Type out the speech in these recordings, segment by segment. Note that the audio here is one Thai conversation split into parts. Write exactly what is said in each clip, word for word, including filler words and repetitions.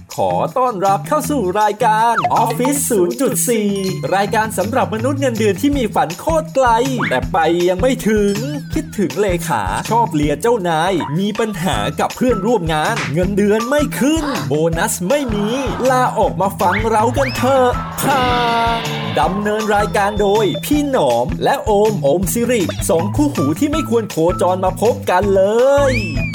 ขอต้อนรับเข้าสู่รายการ Office ศูนย์จุดสี่ รายการสำหรับมนุษย์เงินเดือนที่มีฝันโคตรไกลแต่ไปยังไม่ถึงคิดถึงเลขาชอบเลียเจ้านายมีปัญหากับเพื่อนร่วมงานเงินเดือนไม่ขึ้นโบนัสไม่มีลาออกมาฟังเรากันเถอะค่ะดำเนินรายการโดยพี่หนอมและโอมโอมสิริสองคู่หูที่ไม่ควรโคจรมาพบกันเลย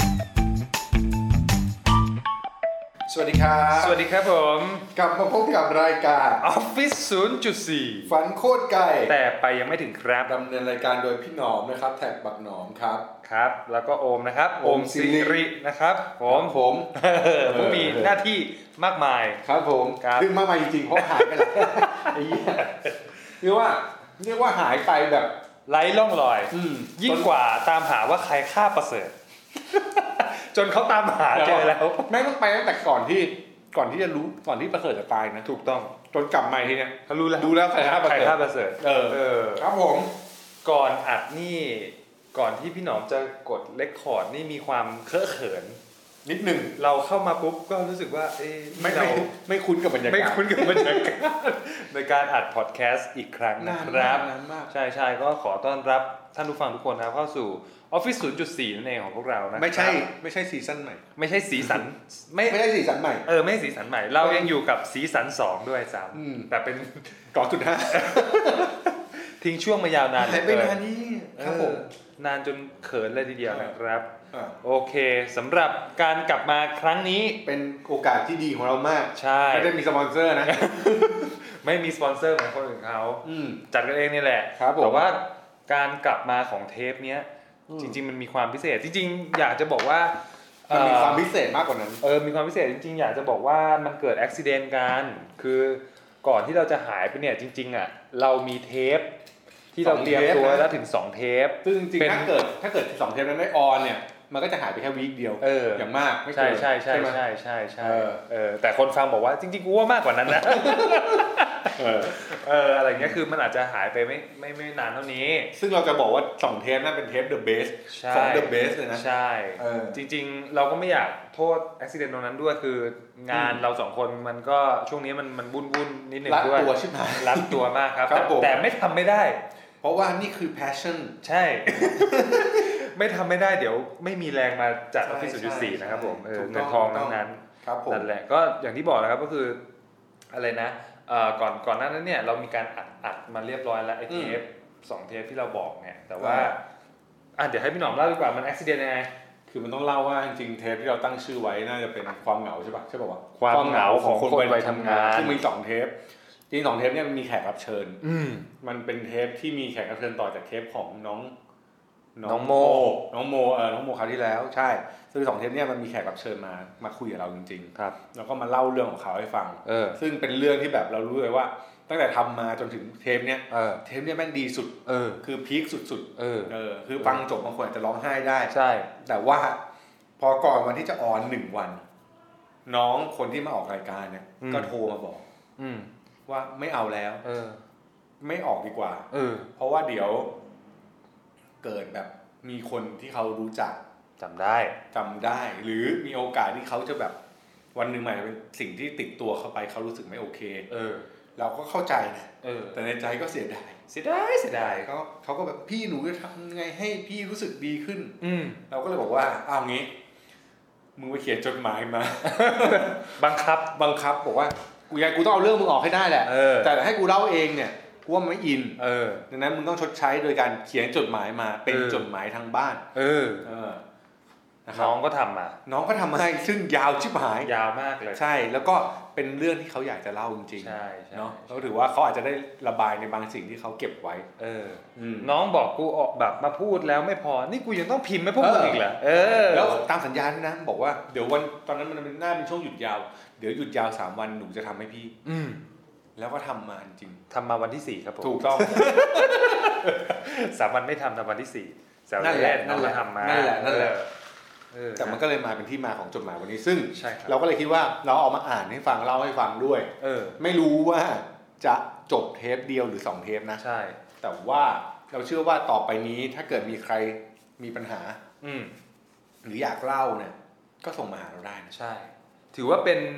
สวัสดีครับสวัสดีครับผมกลับมาพบกับรายการ Office ศูนย์จุดสี่ฝันโคตรไกลแต่ไปยังไม่ถึงครับดำเนินรายการโดยพี่หนอมนะครับแท็กบักหนอมครับครับแล้วก็โอมนะครับโอมสิรินะครับผมผมผู้มีหน้าที่มากมายครับผมคือมากมายจริงๆเพราะหายไปแล้วไอ้เหี้ยเรียกว่าเรียกว่าหายไปแบบไร้ร่องรอยยิ่งกว่าตามหาว่าใครฆ่าประเสริฐจนเขาตามหาเจอแล้วแม่งต้องไปตั้งแต่ก่อนที่ก่อนที่จะรู้ก่อนที่ประเสริฐจะตายนะถูกต้องจนกลับมาทีเนี้ยเขารู้แล้วดูแล้วใครฆ่าประเสริฐใครฆ่าประเสริฐเออเออครับผมก่อนอัดนี่ก่อนที่พี่หนอมจะกดเรคคอร์ดนี่มีความเคอะเขินนิดนึงเราเข้ามาปุ๊บก็รู้สึกว่าเอ๊ะไม่ไม่ไม่คุ้นกับบรรยากาศไม่คุ้นกับบรรยากาศในการอัดพอดแคสต์อีกครั้งนะครับใช่ๆก็ขอต้อนรับท่านผู้ฟังทุกคนนะเข้าสู่ Office ศูนย์จุดสี่ นั่นเองของพวกเรานะไม่ใช่ไม่ใช่ซีซั่นใหม่ไม่ใช่สีสันไม่ไม่ใช่สีสันใหม่เออไม่สีสันใหม่เรายังอยู่กับสีสันสองด้วยซ้ำแต่เป็นสองจุดห้าทิ้งช่วงมายาวนานเลยไปนานนี่ครับผมนานจนเขินเลยทีเดียวนะครับโอเคสำหรับการกลับมาครั้งนี้เป็นโอกาสที่ดีของเรามากใช่ไม่ได้มีสปอนเซอร์นะไม่มีสปอนเซอร์เหมือนคนอื่นเขาจัดกันเองนี่แหละแต่ว่าการกลับมาของเทปเนี้ยจริงๆมันมีความพิเศษจริงๆอยากจะบอกว่ามันมีความพิเศษมากกว่านั้นเออมีความพิเศษจริงๆอยากจะบอกว่ามันเกิดอุบัติเหตุกันคือก่อนที่เราจะหายไปเนี่ยจริงๆอ่ะเรามีเทปที่เราเตรียมตัวแล้วถึงสองเทปซึ่งจริงๆถ้าเกิดถ้าเกิดสองเทปนั้นไม่ออนเนี่ยมันก็จะหายไปแค่วีคเดียวเอออย่างมากไม่เกินใช่ใช่ใช่ใช่ใช่เออแต่คนฟังบอกว่าจริงๆกูว่ามากกว่านั้นนะเออเอออะไรเงี้ยคือมันอาจจะหายไปไม่ไม่ไม่นานเท่านี้ซึ่งเราจะบอกว่าสองเทปนั้นเป็นเทป The Best ของ The Best เลยนะใช่จริงๆเราก็ไม่อยากโทษอุบัติเหตุตรงนั้นด้วยคืองานเราสองคนมันก็ช่วงนี้มันมันวุ่นๆนิดนึงด้วยรัดตัวชิบหายรัดตัวมากครับแต่ไม่ทำไม่ได้เพราะว่านี่คือ passion ใช่ไม่ทำไม่ได้เดี๋ยวไม่มีแรงมาจัด Office ศูนย์จุดสี่ นะครับผมเออเงินทองทั้งนั้นนั่นแหละก็อย่างที่บอกนะครับก็คืออะไรนะเอ่อก่อนก่อนหน้านั้นเนี่ยเรามีการอัดอัดมาเรียบร้อยแล้วไอ้เทปสองเทปที่เราบอกเนี่ยแต่ว่าอ่ะเดี๋ยวให้พี่หนอมเล่าดีกว่ามันอุบัติเหตุยังไงคือมันต้องเล่าว่าจริงๆเทปที่เราตั้งชื่อไว้น่าจะเป็นความเหงาใช่ป่ะใช่ป่ะวะความเหงาของคนวัยทำงานซึ่งมีสองเทปจริงๆสองเทปเนี่ยมันมีแขกรับเชิญมันเป็นเทปที่มีแขกรับเชิญต่อจากเทปของน้องน้องโมน้องโมเออน้องโมคราวที่แล้วใช่ซึ่งสองเทปเนี่ยมันมีแขกรับเชิญมามาคุยกับเราจริงๆครับแล้วก็มาเล่าเรื่องของเขาให้ฟังเออซึ่งเป็นเรื่องที่แบบเรารู้เลยว่าตั้งแต่ทำมาจนถึงเทปเนี้ยเทปเนี้ยแม่งดีสุดเออคือพีคสุดๆเออเออคือฟังจบบางคนอาจจะร้องไห้ได้ใช่แต่ว่าพอก่อนวันที่จะออนหนึ่งวันน้องคนที่มาออกรายการเนี่ยก็โทรมาบอกว่าไม่เอาแล้วเออไม่ออกดีกว่าเออเพราะว่าเดี๋ยวเกิดแบบมีคนที่เขารู้จักจำได้จำได้หรือมีโอกาสที่เขาจะแบบวันหนึ่งใหม่เป็นสิ่งที่ติดตัวเข้าไปเขารู้สึกไม่โอเคเออเราก็เข้าใจนะเออแต่ในใจก็เสียดายเสียดายเสียดายเขาเขาก็แบบพี่หนูจะทำไงให้พี่รู้สึกดีขึ้นอืมเราก็เลยบอกว่าอ้าวงี้มึงไปเขียนจดหมายมาบังคับบังคับบอกว่ากูยังกูต้องเอาเรื่องมึงออกให้ได้แหละแต่ให้กูเล่าเองเนี่ยกูว่าไม่อินเออดังนั้นมึงต้องชดใช้โดยการเขียนจดหมายมาเป็นจดหมายทางบ้านเออเออน้องก็ทำมาน้องก็ทำมาให้ซึ่งยาวชิบหายยาวมากเลยใช่แล้วก็เป็นเรื่องที่เขาอยากจะเล่าจริงๆใช่เนาะเขาถือว่าเขาอาจจะได้ระบายในบางสิ่งที่เขาเก็บไว้เออน้องบอกกูออกแบบมาพูดแล้วไม่พอนี่กูยังต้องพิมพ์ให้พวกมึงอีกเหรอเออแล้วตามสัญญาด้วยนะบอกว่าเดี๋ยววันตอนนั้นมันเป็นหน้าเป็นช่วงหยุดยาวเดี๋ยวหยุดยาวสามวันหนูจะทำให้พี่อืมแล้วก็ทำมาจริงทำมาวันที่สี่ครับผมถูกต้องสามวันไม่ทำทำวันที่สี่นั่นแหละนั่นแหละทำมานั่นแหละนั่นแหละแต่มันก็เลยมาเป็นที่มาของจดหมายวันนี้ซึ่งเราก็เลยคิดว่าเราเอามาอ่านให้ฟังเล่าให้ฟังด้วยเออไม่รู้ว่าจะจบเทปเดียวหรือสองเทปนะใช่แต่ว่าเราเชื่อว่าต่อไปนี้ถ้าเกิดมีใครมีปัญหาอืมหรืออยากเล่าเนี่ยก็ส่งมาหาเราได้นะใช่ถือว่าเป็น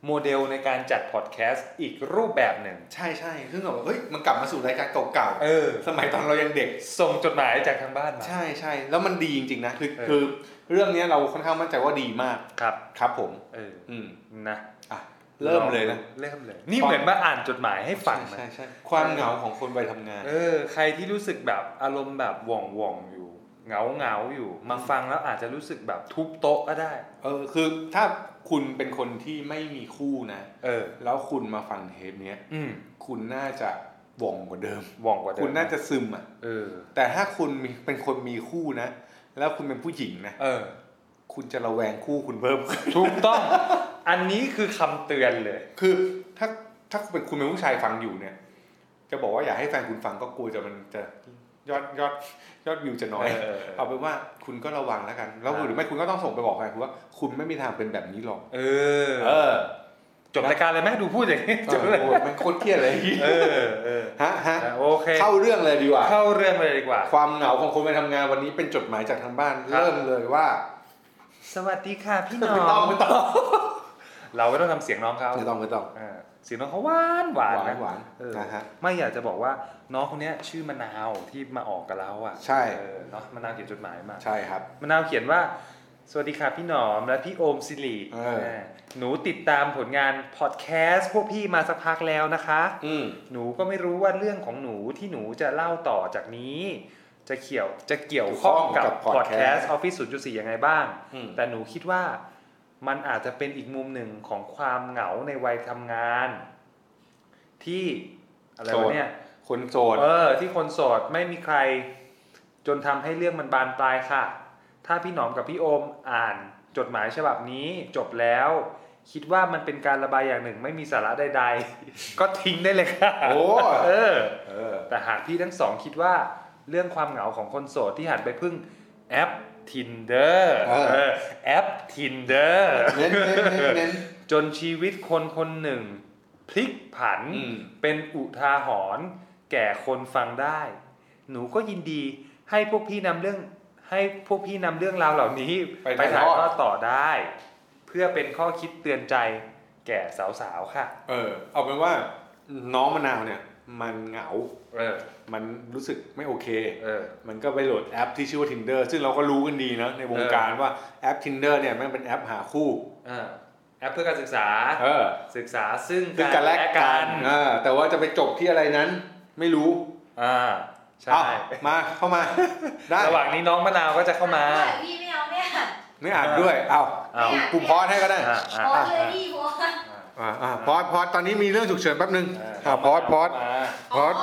โมเดลในการจัดพอดแคสต์อีกรูปแบบหนึ่งใช่ใช่ซึ่งแบบเฮ้ยมันกลับมาสู่รายการเก่าๆเออสมัยตอนเรายังเด็กส่งจดหมายจากทางบ้านมาใช่ใช่แล้วมันดีจริงๆนะคือคือเรื่องนี้เราค่อนข้างมั่นใจว่าดีมากครับครับผมเอออืมนะอ่ะเริ่มเลยนะเริ่มเลยนี่เหมือนมาอ่านจดหมายให้ฟังนะใช่ใช่ความเหงาของคนวัยทำงานเออใครที่รู้สึกแบบอารมณ์แบบว่องว่องอยู่เหงาเหงาอยู่มาฟังแล้วอาจจะรู้สึกแบบทุบโต๊ะก็ได้เออคือถ้าคุณเป็นคนที่ไม่มีคู่นะเออแล้วคุณมาฟังเทปนี้อืมคุณน่าจะว่องกว่าเดิมว่องกว่าเดิมคุณน่าจะซึมอ่ะเออแต่ถ้าคุณมีเป็นคนมีคู่นะแล้วคุณเป็นผู้หญิงนะเออคุณจะระแวงคู่คุณเพิ่มถูกต้องอันนี้คือคำเตือนเลยคือถ้าถ้าเป็นคุณเป็นผู้ชายฟังอยู่เนี่ยจะบอกว่าอยากให้แฟนคุณฟังก็กลัวจะมันจะยอดยอดยอดวิวจะน้อยเออเอาเป็นว่าคุณก็ระวังแล้วกันแล้วหรือไม่คุณก็ต้องส่งไปบอกแฟนคุณว่าคุณไม่มีทางเป็นแบบนี้หรอกเออเออจบรายการเลยไหมดูพูดอย่างนี้จบเลยมันโคตรเครียดเลยเออเออฮะฮะโอเคเข้าเรื่องเลยดีกว่าเข้าเรื่องเลยดีกว่าความเหงาของคนไปทำงานวันนี้เป็นจดหมายจากทางบ้านเริ่มเลยว่าสวัสดีค่ะพี่น้องไม่ต้องไม่ต้องเราไม่ต้องทำเสียงน้องเขาไม่ต้องไม่ต้องเสียงน้องเขาหวานหวานนะหวานนะฮะไม่อยากจะบอกว่าน้องคนนี้ชื่อมะนาวที่มาออกกับเราอ่ะใช่เนาะมะนาวเขียนจดหมายมาใช่ครับมะนาวเขียนว่าสวัสดีค่ะพี่หนอมและพี่โอมศิริหนูติดตามผลงานพอดแคสต์พวกพี่มาสักพักแล้วนะคะหนูก็ไม่รู้ว่าเรื่องของหนูที่หนูจะเล่าต่อจากนี้จะเกี่ยวจะเกี่ยวข้องกับพอดแคสต์ Office ศูนย์จุดสี่ ยังไงบ้างแต่หนูคิดว่ามันอาจจะเป็นอีกมุมหนึ่งของความเหงาในวัยทำงานที่อะไรวะเนี่ยคนโสดเออที่คนโสดไม่มีใครจนทำให้เรื่องมันบานปลายค่ะถ้าพี่หนอมกับพี่โอมอ่านจดหมายฉบับนี้จบแล้วคิดว่ามันเป็นการระบายอย่างหนึ่งไม่มีสาระใดๆก็ทิ้งได้เลยค่ะโอ้เออเออแต่หากพี่ทั้งสองคิดว่าเรื่องความเหงาของคนโสดที่หันไปพึ่งแอป Tinder เออแอป Tinder จนชีวิตคนคนหนึ่งพลิกผันเป็นอุทาหรณ์แก่คนฟังได้หนูก็ยินดีให้พวกพี่นำเรื่องให้พวกพี่นำเรื่องราวเหล่านี้ไปถ่ายทอดต่อได้เพื่อเป็นข้อคิดเตือนใจแก่สาวๆค่ะเออเอาเป็นว่าน้องมะนาวเนี่ยมันเหงาเออมันรู้สึกไม่โอเคเออมันก็ไปโหลดแอปที่ชื่อว่า Tinder ซึ่งเราก็รู้กันดีนะในวงการว่าแอป Tinder เนี่ยมันเป็นแอปหาคู่อ่าแอปเพื่อการศึกษาเออศึกษาซึ่งกันและกันอ่าแต่ว่าจะไปจบที่อะไรนั้นไม่รู้อ่าใช่มาเข้ามาได้ระหว่างนี้น้องมะนาวก็จะเข้ามาพี่ไม่เอาเนี่ยไม่อ่านด้วยเอากูพอดให้ก็ได้พอดเลยพี่พอดอ่าอ่าพอดพอดตอนนี้มีเรื่องฉุกเฉินแป๊บนึงอ่าพอดพอดพอด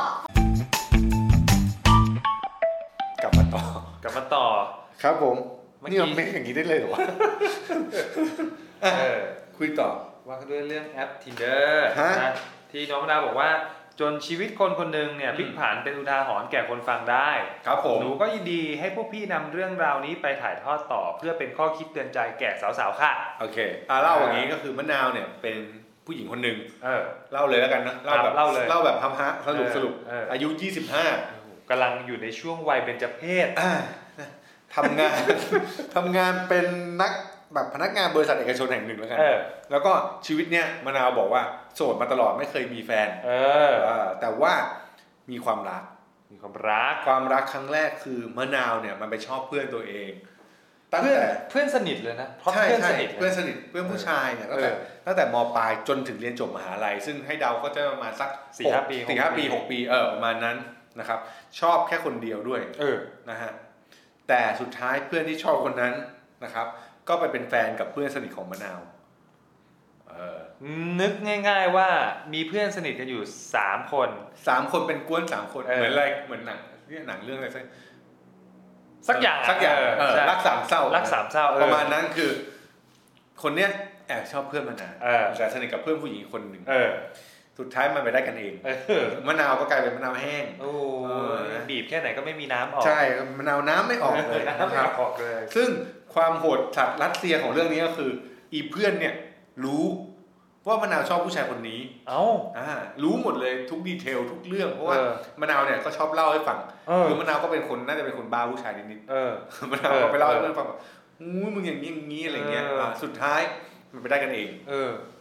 กลับมาต่อกลับมาต่อครับผมนี่มันไม่อย่างนี้ได้เลยเหรอวะคุยต่อว่ากันด้วยเรื่องแอป Tinder นะที่น้องมะนาวบอกว่าจนชีวิตคนคนหนึ่งเนี่ยพลิกผันเป็นอุทาหรณ์แก่คนฟังได้ครับผมหนูก็ยินดีให้พวกพี่นำเรื่องราวนี้ไปถ่ายทอดต่อเพื่อเป็นข้อคิดเตือนใจแก่สาวๆค่ะโอเคอ่าเล่าอย่างนี้ก็คือมะนาวเนี่ยเป็นผู้หญิงคนหนึ่งเออเล่าเลยแล้วกันนะเล่าแบบเล่าเลยเล่าแบบฮัมฮะสรุปสรุปอายุยี่สิบห้ากำลังอยู่ในช่วงวัยเบญจเพสทำงานทำงานเป็นนักแบบพนักงานบริษัทเอกชนแห่งหนึ่งแล้วกันแล้วก็ชีวิตเนี้ยมะนาวบอกว่าโสดมาตลอดไม่เคยมีแฟนเออแต่ว่ามีความรักมีความรักความรักครั้งแรกคือมะนาวเนี่ยมันไปชอบเพื่อนตัวเองตั้งแต่เพื่อนสนิทเลยนะเพราะเพื่อนสนิทเพื่อนสนิทเพื่อนผู้ชายเนี่ยตั้งแต่ตั้งแต่ม.ปลายจนถึงเรียนจบมหาลัยซึ่งให้เดาก็จะประมาณสักสี่ห้า ปีสี่ห้าปีหกปีเออประมาณนั้นนะครับชอบแค่คนเดียวด้วยเออนะฮะแต่สุดท้ายเพื่อนที่ชอบคนนั้นนะครับก็ไปเป็นแฟนกับเพื่อนสนิทของมะนาวเออนึกง่ายๆว่ามีเพื่อนสนิทกันอยู่สามคนสามคนเป็นกวนสามคนเหมือนอะไรเหมือนหนังเรื่องหนังเรื่องอะไรสักสักอย่างสักอย่างรักสามเศร้ารักสามเศร้าประมาณนั้นคือคนเนี้ยแอบชอบเพื่อนมะนาวแต่สนิทกับเพื่อนผู้หญิงคนหนึ่งสุดท้ายมันไปได้กันเองมะนาวก็กลายเป็นมะนาวแห้งโอ้บีบแค่ไหนก็ไม่มีน้ำออกใช่มะนาวน้ำไม่ออกเลยนะครับออกเลยซึ่งความโหดสัตว์รัสเซียของเรื่องนี้ก็คืออีเพื่อนเนี่ยรู้ว่ามะนาวชอบผู้ชายคนนี้เอ้าอ่ารู้หมดเลยทุกดีเทลทุกเรื่องเพราะว่ามะนาวเนี่ยก็ชอบเล่าให้ฟังคือมะนาวก็เป็นคนน่าจะเป็นคนบ้าผู้ชายนิดๆมะนาวก็ไปเล่าให้เพื่อนฟังแบบอู้มึงอย่างนี้อย่างนี้อะไรเงี้ยสุดท้ายมันไปได้กันเองเออ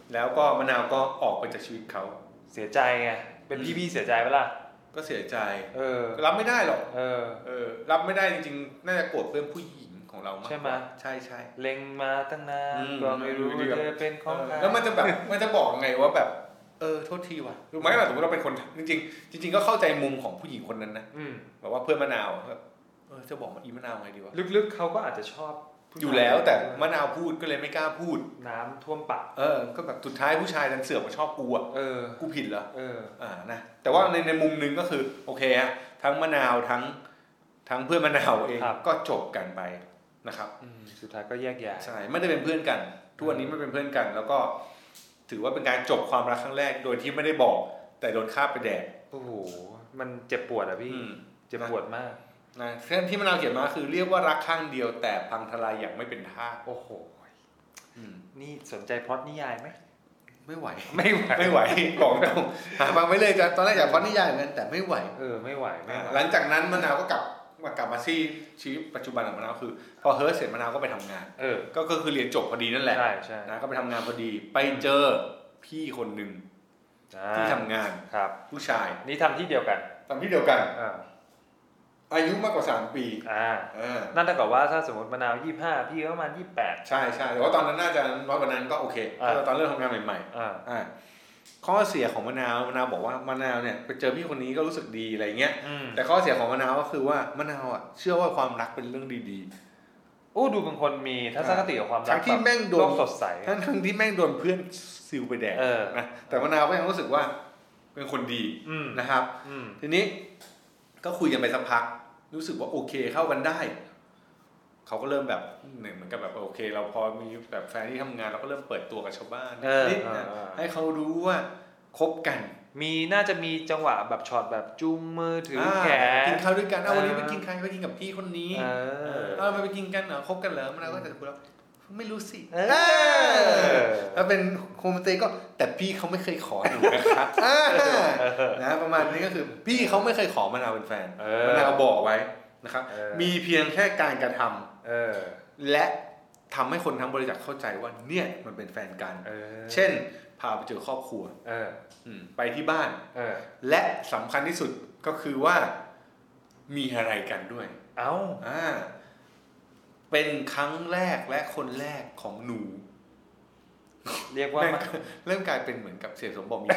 แล้วก็มะนาวก็ออกไปจากชีวิตเขาเสียใจไงเป็นพี่ๆเสียใจปะล่ะก็เสียใจเออรับไม่ได้หรอกเออเออรับไม่ได้จริงๆน่าจะโกรธเพื่อนผู้หญิงของเรามากใช่มั้ยใช่ๆเล็งมาตั้งนานก็ไม่รู้เธอเป็นของใครแล้วมันจะแบบมันจะบอกไงว่าแบบเออโทษทีว่ะรู้มั้ยว่าสมมุติเราเป็นคนจริงๆจริงๆก็เข้าใจมุมของผู้หญิงคนนั้นนะแบบว่าเพื่อนมะนาวเออจะบอกมาอีมะนาวไงดีวะลึกๆเขาก็อาจจะชอบอยู่แล้วแต่มะนาวพูดก็เลยไม่กล้าพูดน้ำท่วมปากเออก็แบบสุดท้ายผู้ชายดันเสือกมาชอบกูอ่ะเออกูผิดเหรอเอออ่านะแต่ว่าในในมุมนึงก็คือโอเคฮะทั้งมะนาวทั้งทั้งเพื่อนมะนาวเองก็จบกันไปนะครับสุดท้ายก็แยกย้ายใช่ไม่ได้เป็นเพื่อนกันทุกวันนี้ไม่เป็นเพื่อนกันแล้วก็ถือว่าเป็นการจบความรักครั้งแรกโดยที่ไม่ได้บอกแต่โดนฆ่าไปแดกโอ้โหมันเจ็บปวดอ่ะพี่เจ็บปวดมากนะเรื่องที่มะนาวเขียนมาคือเรียกว่ารักข้างเดียวแต่พังทลายอย่างไม่เป็นท่าโอ้โหนี่สนใจพล็อตนิยายไหมไม่ไหวไม่ไหวไม่ไหวบอกตรงหาฟังไม่เลยจะตอนแรกอยากพล็อตนิยายเหมือนกันแต่ไม่ไหวเออไม่ไหวไม่ไหวหลังจากนั้นมะนาวก็กลับมากลับมาที่ชีวิตปัจจุบันของมะนาวคือพอเฮิร์ทเสร็จมะนาวก็ไปทำงานเออก็ก็คือเรียนจบพอดีนั่นแหละใช่ใช่นะก็ไปทำงานพอดีไปเจอพี่คนหนึ่งที่ทำงานครับผู้ชายนี่ทำที่เดียวกันทำที่เดียวกันอายุมากกว่าสามปีอ่านั่นเท่ากับว่าถ้าสมมติมะนาวยี่สิบห้าพี่ก็ประมาณยี่สิบแปดใช่ๆแต่ว่าตอนนั้นน่าจะน้อยกว่านั้นก็โอเคตอนเริ่มทำงานใหม่ๆอ่าข้อเสียของมะนาวมะนาวบอกว่ามะนาวเนี่ยไปเจอพี่คนนี้ก็รู้สึกดีอะไรเงี้ยแต่ข้อเสียของมะนาวก็คือว่ามะนาวอ่ะเชื่อว่าความรักเป็นเรื่องดีๆโอ้ดูบางคนมีทัศนคติกับความรักทั้งที่แม่งโดนสดใสทั้งที่แม่งโดนเพื่อนซิลไปแดกนะแต่มะนาวก็ยังรู้สึกว่าเป็นคนดีนะครับทีนี้ก็คุยกันไปสักพักรู้สึกว่าโอเคเข้ากันได้เขาก็เริ่มแบบเหมือนกับแบบโอเคเราพอมีแบบแฟนที่ทำงานเราก็เริ่มเปิดตัวกับชาวบ้านนิดนะให้เขารู้ว่าคบกันมีน่าจะมีจังหวะแบบช็อตแบบจุงมือถือแขนกินข้าวด้วยกันเอาวันนี้ไปกินใครไปกินกับพี่คนนี้เออไปกินกันเหรอคบกันเหรอมันเราก็จะคุยแล้วไม่รู้สิถ้าเป็นโฮมสเตย์ก็แต่พี่เขาไม่เคยขอหนูนะครับนะประมาณนี้ก็คือพี่เขาไม่เคยขอมะนาวเป็นแฟนมะนาวบอกไว้นะครับมีเพียงแค่การกระทำและทำให้คนทั้งบริษัทเข้าใจว่าเนี่ยมันเป็นแฟนกันเช่นพาไปเจอครอบครัวไปที่บ้านและสำคัญที่สุดก็คือว่ามีอะไรกันด้วยเอ้าอ่าเป็นครั้งแรกและคนแรกของหนูเรียกว่าเริ่มกลายเป็นเหมือนกับเสียสมบอกมี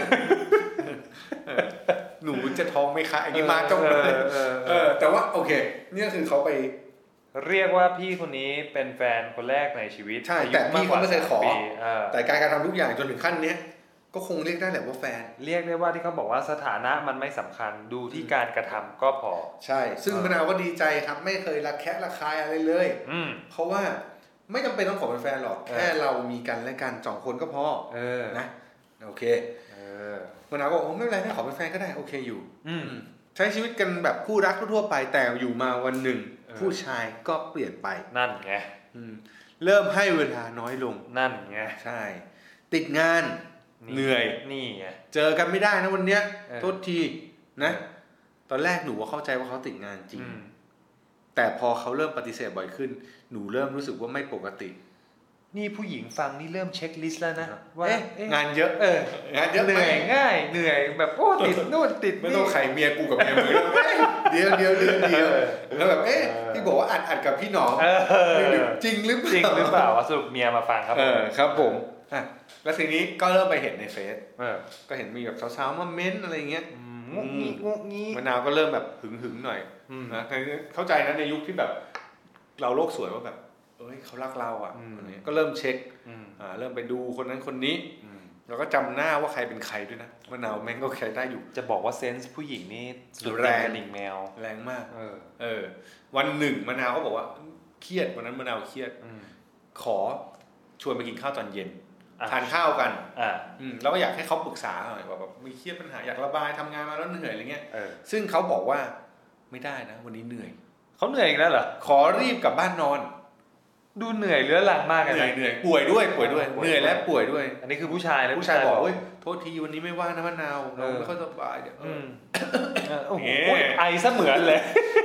หนูจะท้องไหมคะอันนี้มาจ้องเลยเออแต่ว่าโอเคนี่คือเขาไปเรียกว่าพี่คนนี้เป็นแฟนคนแรกในชีวิตใช่แต่พี่เขาไม่เคยขอแต่การกระทำทุกอย่างจนถึงขั้นนี้ก็คงเรียกได้แหละว่าแฟนเรียกได้ว่าที่เขาบอกว่าสถานะมันไม่สำคัญดูที่การกระทำก็พอใช่ซึ่งมะนาวก็ดีใจครับไม่เคยระแคะระคายอะไรเลยเพราะว่าไม่จำเป็นต้องขอเป็นแฟนหรอกแค่เรามีกันและกันสองคนก็พอนะโอเคมะนาวก็โอ้ไม่เป็นไรไม่ขอเป็นแฟนก็ได้โอเคอยู่ใช้ชีวิตกันแบบคู่รักทั่วไปแต่อยู่มาวันหนึ่งผู้ชายก็เปลี่ยนไปนั่นไงเริ่มให้เวลาน้อยลงนั่นไงใช่ติดงานเหนื่อยนี่ไงเจอกันไม่ได้นะวันเนี้ยโทษทีนะตอนแรกหนูว่าเข้าใจว่าเขาติดงานจริงแต่พอเขาเริ่มปฏิเสธบ่อยขึ้นหนูเริ่มรู้สึกว่าไม่ปกตินี่ผู้หญิงฟังนี่เริ่มเช็คลิสต์แล้วนะว่างานเยอะเอองานเยอะเหนื่อยง่ายเหนื่อยแบบโอ้ติดนู่นติดไม่ต้องไข่เมียกูกับเมียมึงเดียวเดียวเดียวเดียวแล้วแบบเอ๊ะที่บอกว่าอัดอัดกับพี่น้องจริงหรือเปล่าจริงหรือเปล่าสรุปเมียมาฟังครับเออครับผมแล้วทีนี้ก็เริ่มไปเห็นในเฟซก็เห็นมีแบบสาวๆมาเม้นอะไรเงี้ยงุกงี้งุกงี้มะนาวก็เริ่มแบบหึงๆหน่อยนะเข้าใจนะในยุคที่แบบเราโลกสวยว่าแบบเอ้ยเขารักเราอ่ะคนนี้ก็เริ่มเช็คอ่าเริ่มไปดูคนนั้นคนนี้แล้วก็จำหน้าว่าใครเป็นใครด้วยนะมะนาวแม่งก็ใครได้อยู่จะบอกว่าเซนส์ผู้หญิงนี่สุดแรงลิงแมวแรงมากเออเออวันหนึ่งมะนาวก็บอกว่าเครียดวันนั้นมะนาวเครียดขอชวนไปกินข้าวตอนเย็นทานข้าวกันอ่าอืมแล้วก็อยากให้เขาปรึกษาหน่อยว่าแบบมีเครียดปัญหาอยากระบายทำงานมาแล้วเหนื่อยอะไรเงี้ยซึ่งเขาบอกว่าไม่ได้นะวันนี้เหนื่อยเขาเหนื่อยอีกแล้วเหรอขอรีบกลับบ้านนอนดูเหนื่อยเรื้อรังมากเลยเหนื่อยเหนื่อยป่วยด้วยป่วยด้วยเหนื่อยและป่วยด้วยอันนี้คือผู้ชายแล้วผู้ชายบอกเฮ้ยโทษทีวันนี้ไม่ว่างนะมะนาวเราไม่ค่อยสบายเดี๋ยวโอ้โหไอซะเหมือนเลย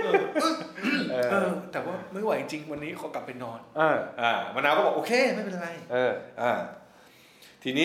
แต่ว่าไม่ไหวจริงวันนี้ขอกลับไปนอนอ่ามะนาวก็บอกโอเคไม่เป็นไรเอออ่าทีนี้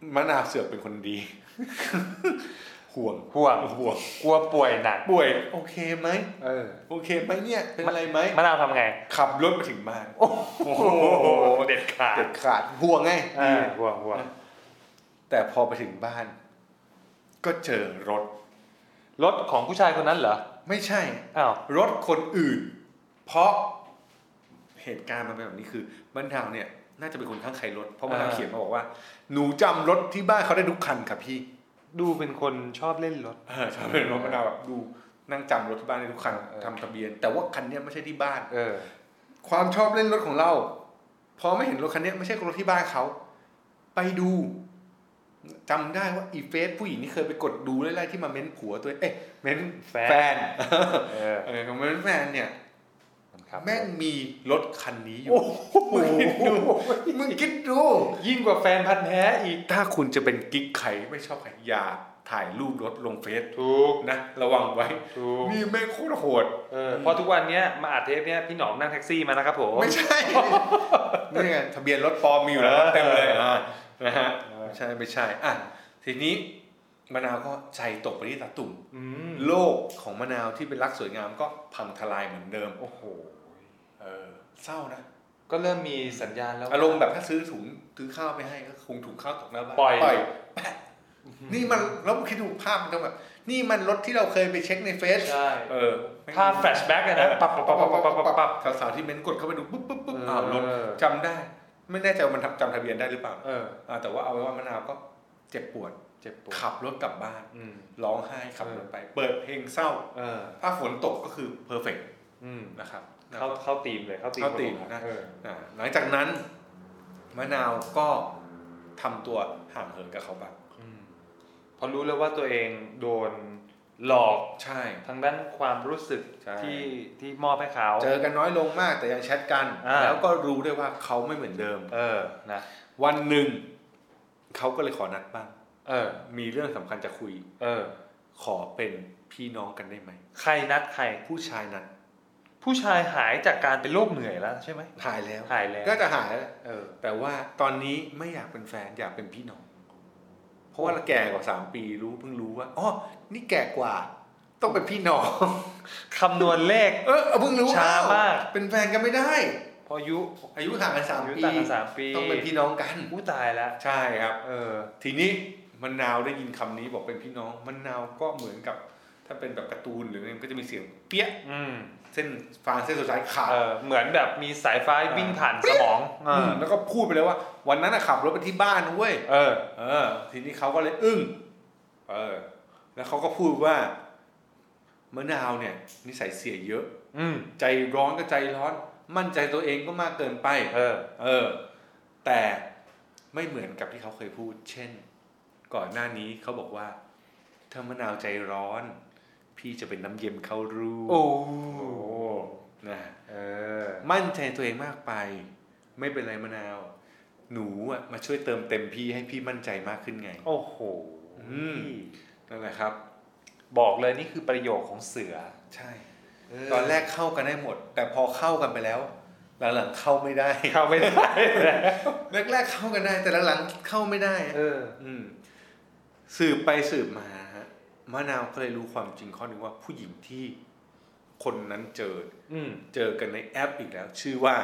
มะนาวเสือกเป็นคนดีห่วงห่วงห่วงกลัวป่วยหนักป่วยโอเคไหมเออโอเคไหมเนี่ยเป็นอะไรไหมมะนาวทำไงขับรถไปถึงบ้านโอ้โหเด็ดขาดเด็ดขาดห่วงไงห่วงห่วงแต่พอไปถึงบ้านก็เจอรถรถของผู้ชายคนนั้นเหรอไม่ใช่อ้าวรถคนอื่นเพราะเหตุการณ์มันเป็นแบบนี้คือมะนาวเนี่ยน่าจะเป็นคนข้างใครรถเพราะมะนาวเขียนมาบอกว่าหนูจำรถที่บ้านเขาได้ทุกคันครับพี่ดูเป็นคนชอบเล่นรถเออชอบเล่นรถมะนาวแบบดูนั่งจำรถที่บ้านได้ทุกคันทำทะเบียนแต่ว่าคันนี้ไม่ใช่ที่บ้านเออความชอบเล่นรถของเราพอไม่เห็นรถคันนี้ไม่ใช่รถที่บ้านเขาไปดูจำได้ว่าอีเฟซผู้หญิงที่เคยไปกดดูไล่ๆที่มาเม้นผัวตัวเอ๊ะเม้นแฟนเออเออของเม้นแฟนเนี่ยแม่งมีรถคันนี้อยู่มึงคิดดูมึงคิดดูยิ่งกว่าแฟนพันธุ์แท้อีกถ้าคุณจะเป็นกิ๊กใครไม่ชอบใครอย่าถ่ายรูปรถลงเฟซถูกนะระวังไว้นี่แม่งโคตรโหดเออพอทุกวันนี้มาอัดเทปเนี้ยพี่หนอมนั่งแท็กซี่มานะครับผมไม่ใช่นี่ไงทะเบียนรถปลอมมีอยู่แล้วเต็มเลยนะฮะไม่ใช่ไม่ใช่อ่ะทีนี้มะนาวก็ใจตกไปที่ตาตุ่มโลกของมะนาวที่เป็นรักสวยงามก็พังทลายเหมือนเดิมโอ้โหเออเศร้านะก็เริ่มมีสัญญาณแล้วอารมณ์แบบถ้าซื้อถุงซื้อข้าวไปให้ก็คงถุงข้าวตกหน้าบ้านปล่อยนี่มันแล้วคิดดูภาพมันต้องแบบนี่มันรถที่เราเคยไปเช็คในเฟซใช่เออภาพแฟลชแบ็กเลยนะปั๊บปั๊บปั๊บปั๊บปั๊บปั๊บสาวๆที่เม้นกดเข้าไปดูปุ๊บปุ๊บปุ๊บอ้าวรถจำได้ไม่แน่ใจว่ามันจำทะเบียนได้หรือเปล่าเออแต่ว่าเอาไว้ว่ามะนาวก็เจ็บปวดเจ็บปวดขับรถกลับบ้านร้องไห้ขับรถไปเปิดเพลงเศร้าถ้าฝนตกก็คือเพอร์เฟกต์นะครับเข้าเข้าธีมเลยเข้าธีมนะหลังจากนั้นมะนาวก็ทำตัวห่างเหินกับเขาบ้างพอรู้แล้วว่าตัวเองโดนหลอกใช่ทางด้านความรู้สึกที่ที่มอบให้เขาเจอกันน้อยลงมากแต่ยังแชทกันแล้วก็รู้ได้ว่าเขาไม่เหมือนเดิมเออนะวันหนึ่งเขาก็เลยขอนัดบ้างเออมีเรื่องสำคัญจะคุยเออขอเป็นพี่น้องกันได้ไหมใครนัดใครผู้ชายนัดผู้ชายหายจากการเป็นโรคเหนื่อยแล้วใช่ไหมหายแล้วหายแล้วก็จะหายเออแต่ว่าตอนนี้ไม่อยากเป็นแฟนอยากเป็นพี่น้องเพราะว่าเราแก่กว่าสามปีรู้เพิ่งรู้ว่าอ๋อนี่แก่กว่าต้องเป็นพี่น้องคำนวณเลขเออเพิ่งรู้ช้ามากเป็นแฟนกันไม่ได้พออายุอายุห่างกันสามปีต่างกันสามปีต้องเป็นพี่น้องกันอู้ตายแล้วใช่ครับเออทีนี้มะนาวได้ยินคำนี้บอกเป็นพี่น้องมะนาวก็เหมือนกับถ้าเป็นแบบการ์ตูนหรืออะไรก็จะมีเสียงเปี้ยเส้นฟางเส้นสุดท้ายขาดเหมือนแบบมีสายฟ้าวิ่งผ่านสมองแล้วก็พูดไปเลยว่าวันนั้นขับรถไปที่บ้านนะเว้ยเออเออทีนี้เขาก็เลยอึ้งเออแล้วเขาก็พูดว่ามะนาวเนี่ยนิสัยเสียเยอะใจร้อนก็ใจร้อนมั่นใจตัวเองก็มากเกินไปเออเออแต่ไม่เหมือนกับที่เขาเคยพูดเช่นก่อนหน้านี้เขาบอกว่าถ้ามะนาวใจร้อนพี่จะเป็นน้ำเย็นเข้ารูโอ้นะเออมั่นใจตัวเองมากไปไม่เป็นไรมะนาวหนูอ่ะมาช่วยเติมเต็มพี่ให้พี่มั่นใจมากขึ้นไงโอ้โหอืมนั่นแหละครับบอกเลยนี่คือประโยคของเสือใช่ตอนแรกเข้ากันได้หมดแต่พอเข้ากันไปแล้วหลังๆเข้าไม่ได้เข้าไม่ได้แรกๆเข้ากันได้แต่หลังๆเข้าไม่ได้เอออืมสืบไปสืบมาฮะมะนาวก็เลยรู้ความจริงข้อนึงว่าผู้หญิงที่คนนั้นเจออืมเจอกันในแอปอีกแล้วชื่อว่า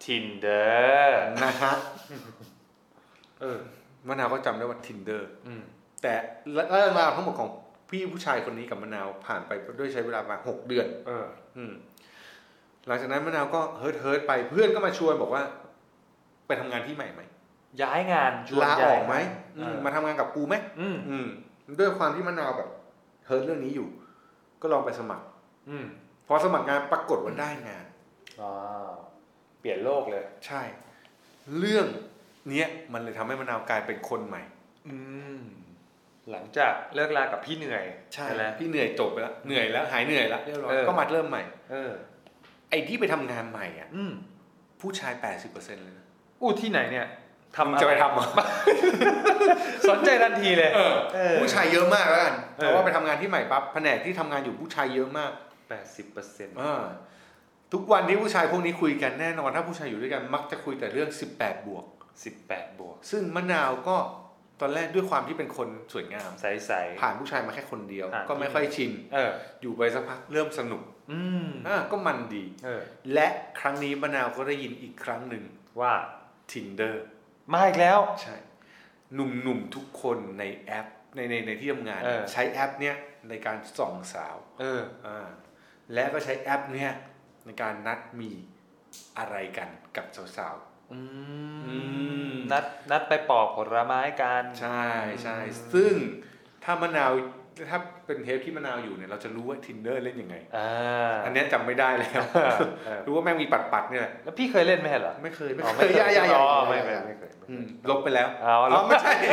Tinder นะฮะเออมะนาวก็จำได้ว่า Tinder อืมแต่เรื่องราวทั้งหมดของพี่ผู้ชายคนนี้กับมะนาวผ่านไปด้วยใช้เวลาประมาณหกเดือนเอออืมหลังจากนั้นมะนาวก็เฮิร์ทเฮิร์ทไปเพื่อนก็มาชวนบอกว่าไปทำงานที่ใหม่ไหมย้ายงานลาออกไหมมาทำงานกับกูไหมอืมอืมด้วยความที่มะนาวแบบเฮิร์ทเรื่องนี้อยู่ก็ลองไปสมัครอืมพอสมัครงานปรากฏว่าได้งานอ๋อเปลี่ยนโลกเลยใช่เรื่องเนี้ยมันเลยทำให้มะนาวกลายเป็นคนใหม่อืมหลังจากเลิกลากับพี่เหนื่อยใช่แล้วพี่เหนื่อยจบไปแล้วเหนื่อยแล้วหายเหนื่อยแล้วเรียบร้อยก็มาเริ่มใหม่เออไอ้ที่ไปทำงานใหม่อ่ะอืมผู้ชาย แปดสิบเปอร์เซ็นต์ เลยนะอู้ที่ไหนเนี่ยทำจะไปทำสนใจทันทีเลยผู้ชายเยอะมากแล้วกันเพราะว่าไปทำงานที่ใหม่ปั๊บแผนกที่ทำงานอยู่ผู้ชายเยอะมากแปดสิบเปอร์เซ็นต์อ่าทุกวันที่ผู้ชายพวกนี้คุยกันแน่นอนถ้าผู้ชายอยู่ด้วยกันมักจะคุยแต่เรื่องสิบแปดบวกสิบแปดบวกซึ่งมะนาวก็ตอนแรกด้วยความที่เป็นคนสวยงามใสๆผ่านผู้ชายมาแค่คนเดียวก็ไม่ค่อยชินเอออยู่ไปสักพักเริ่มสนุกอืมอ่าก็มันดีเออและครั้งนี้มะนาวก็ได้ยินอีกครั้งหนึ่งว่า Tinder มาอีกแล้วใช่หนุ่มๆทุกคนในแอปในในในที่ทำงานใช้แอปเนี้ยในการส่องสาวเอออ่าและก็ใช้แอปเนี้ยในการนัดมีอะไรกันกับสาวๆอืมนัดนัดไปปอกผลไม้กันใช่ใช่ซึ่งถ้ามะนาวถ้าเป็นเทปที่มะนาวอยู่เนี่ยเราจะรู้ว่า Tinder เล่นยังไงอ่าอันนี้จำไม่ได้แล้วรู้ว่าแม่งมีปัดๆเนี่ยแล้วพี่เคยเล่นไหมเหรอไม่เคยไม่เคยย่าย่าไม่เคยไม่เคยลบไปแล้วอ๋อไม่ใช่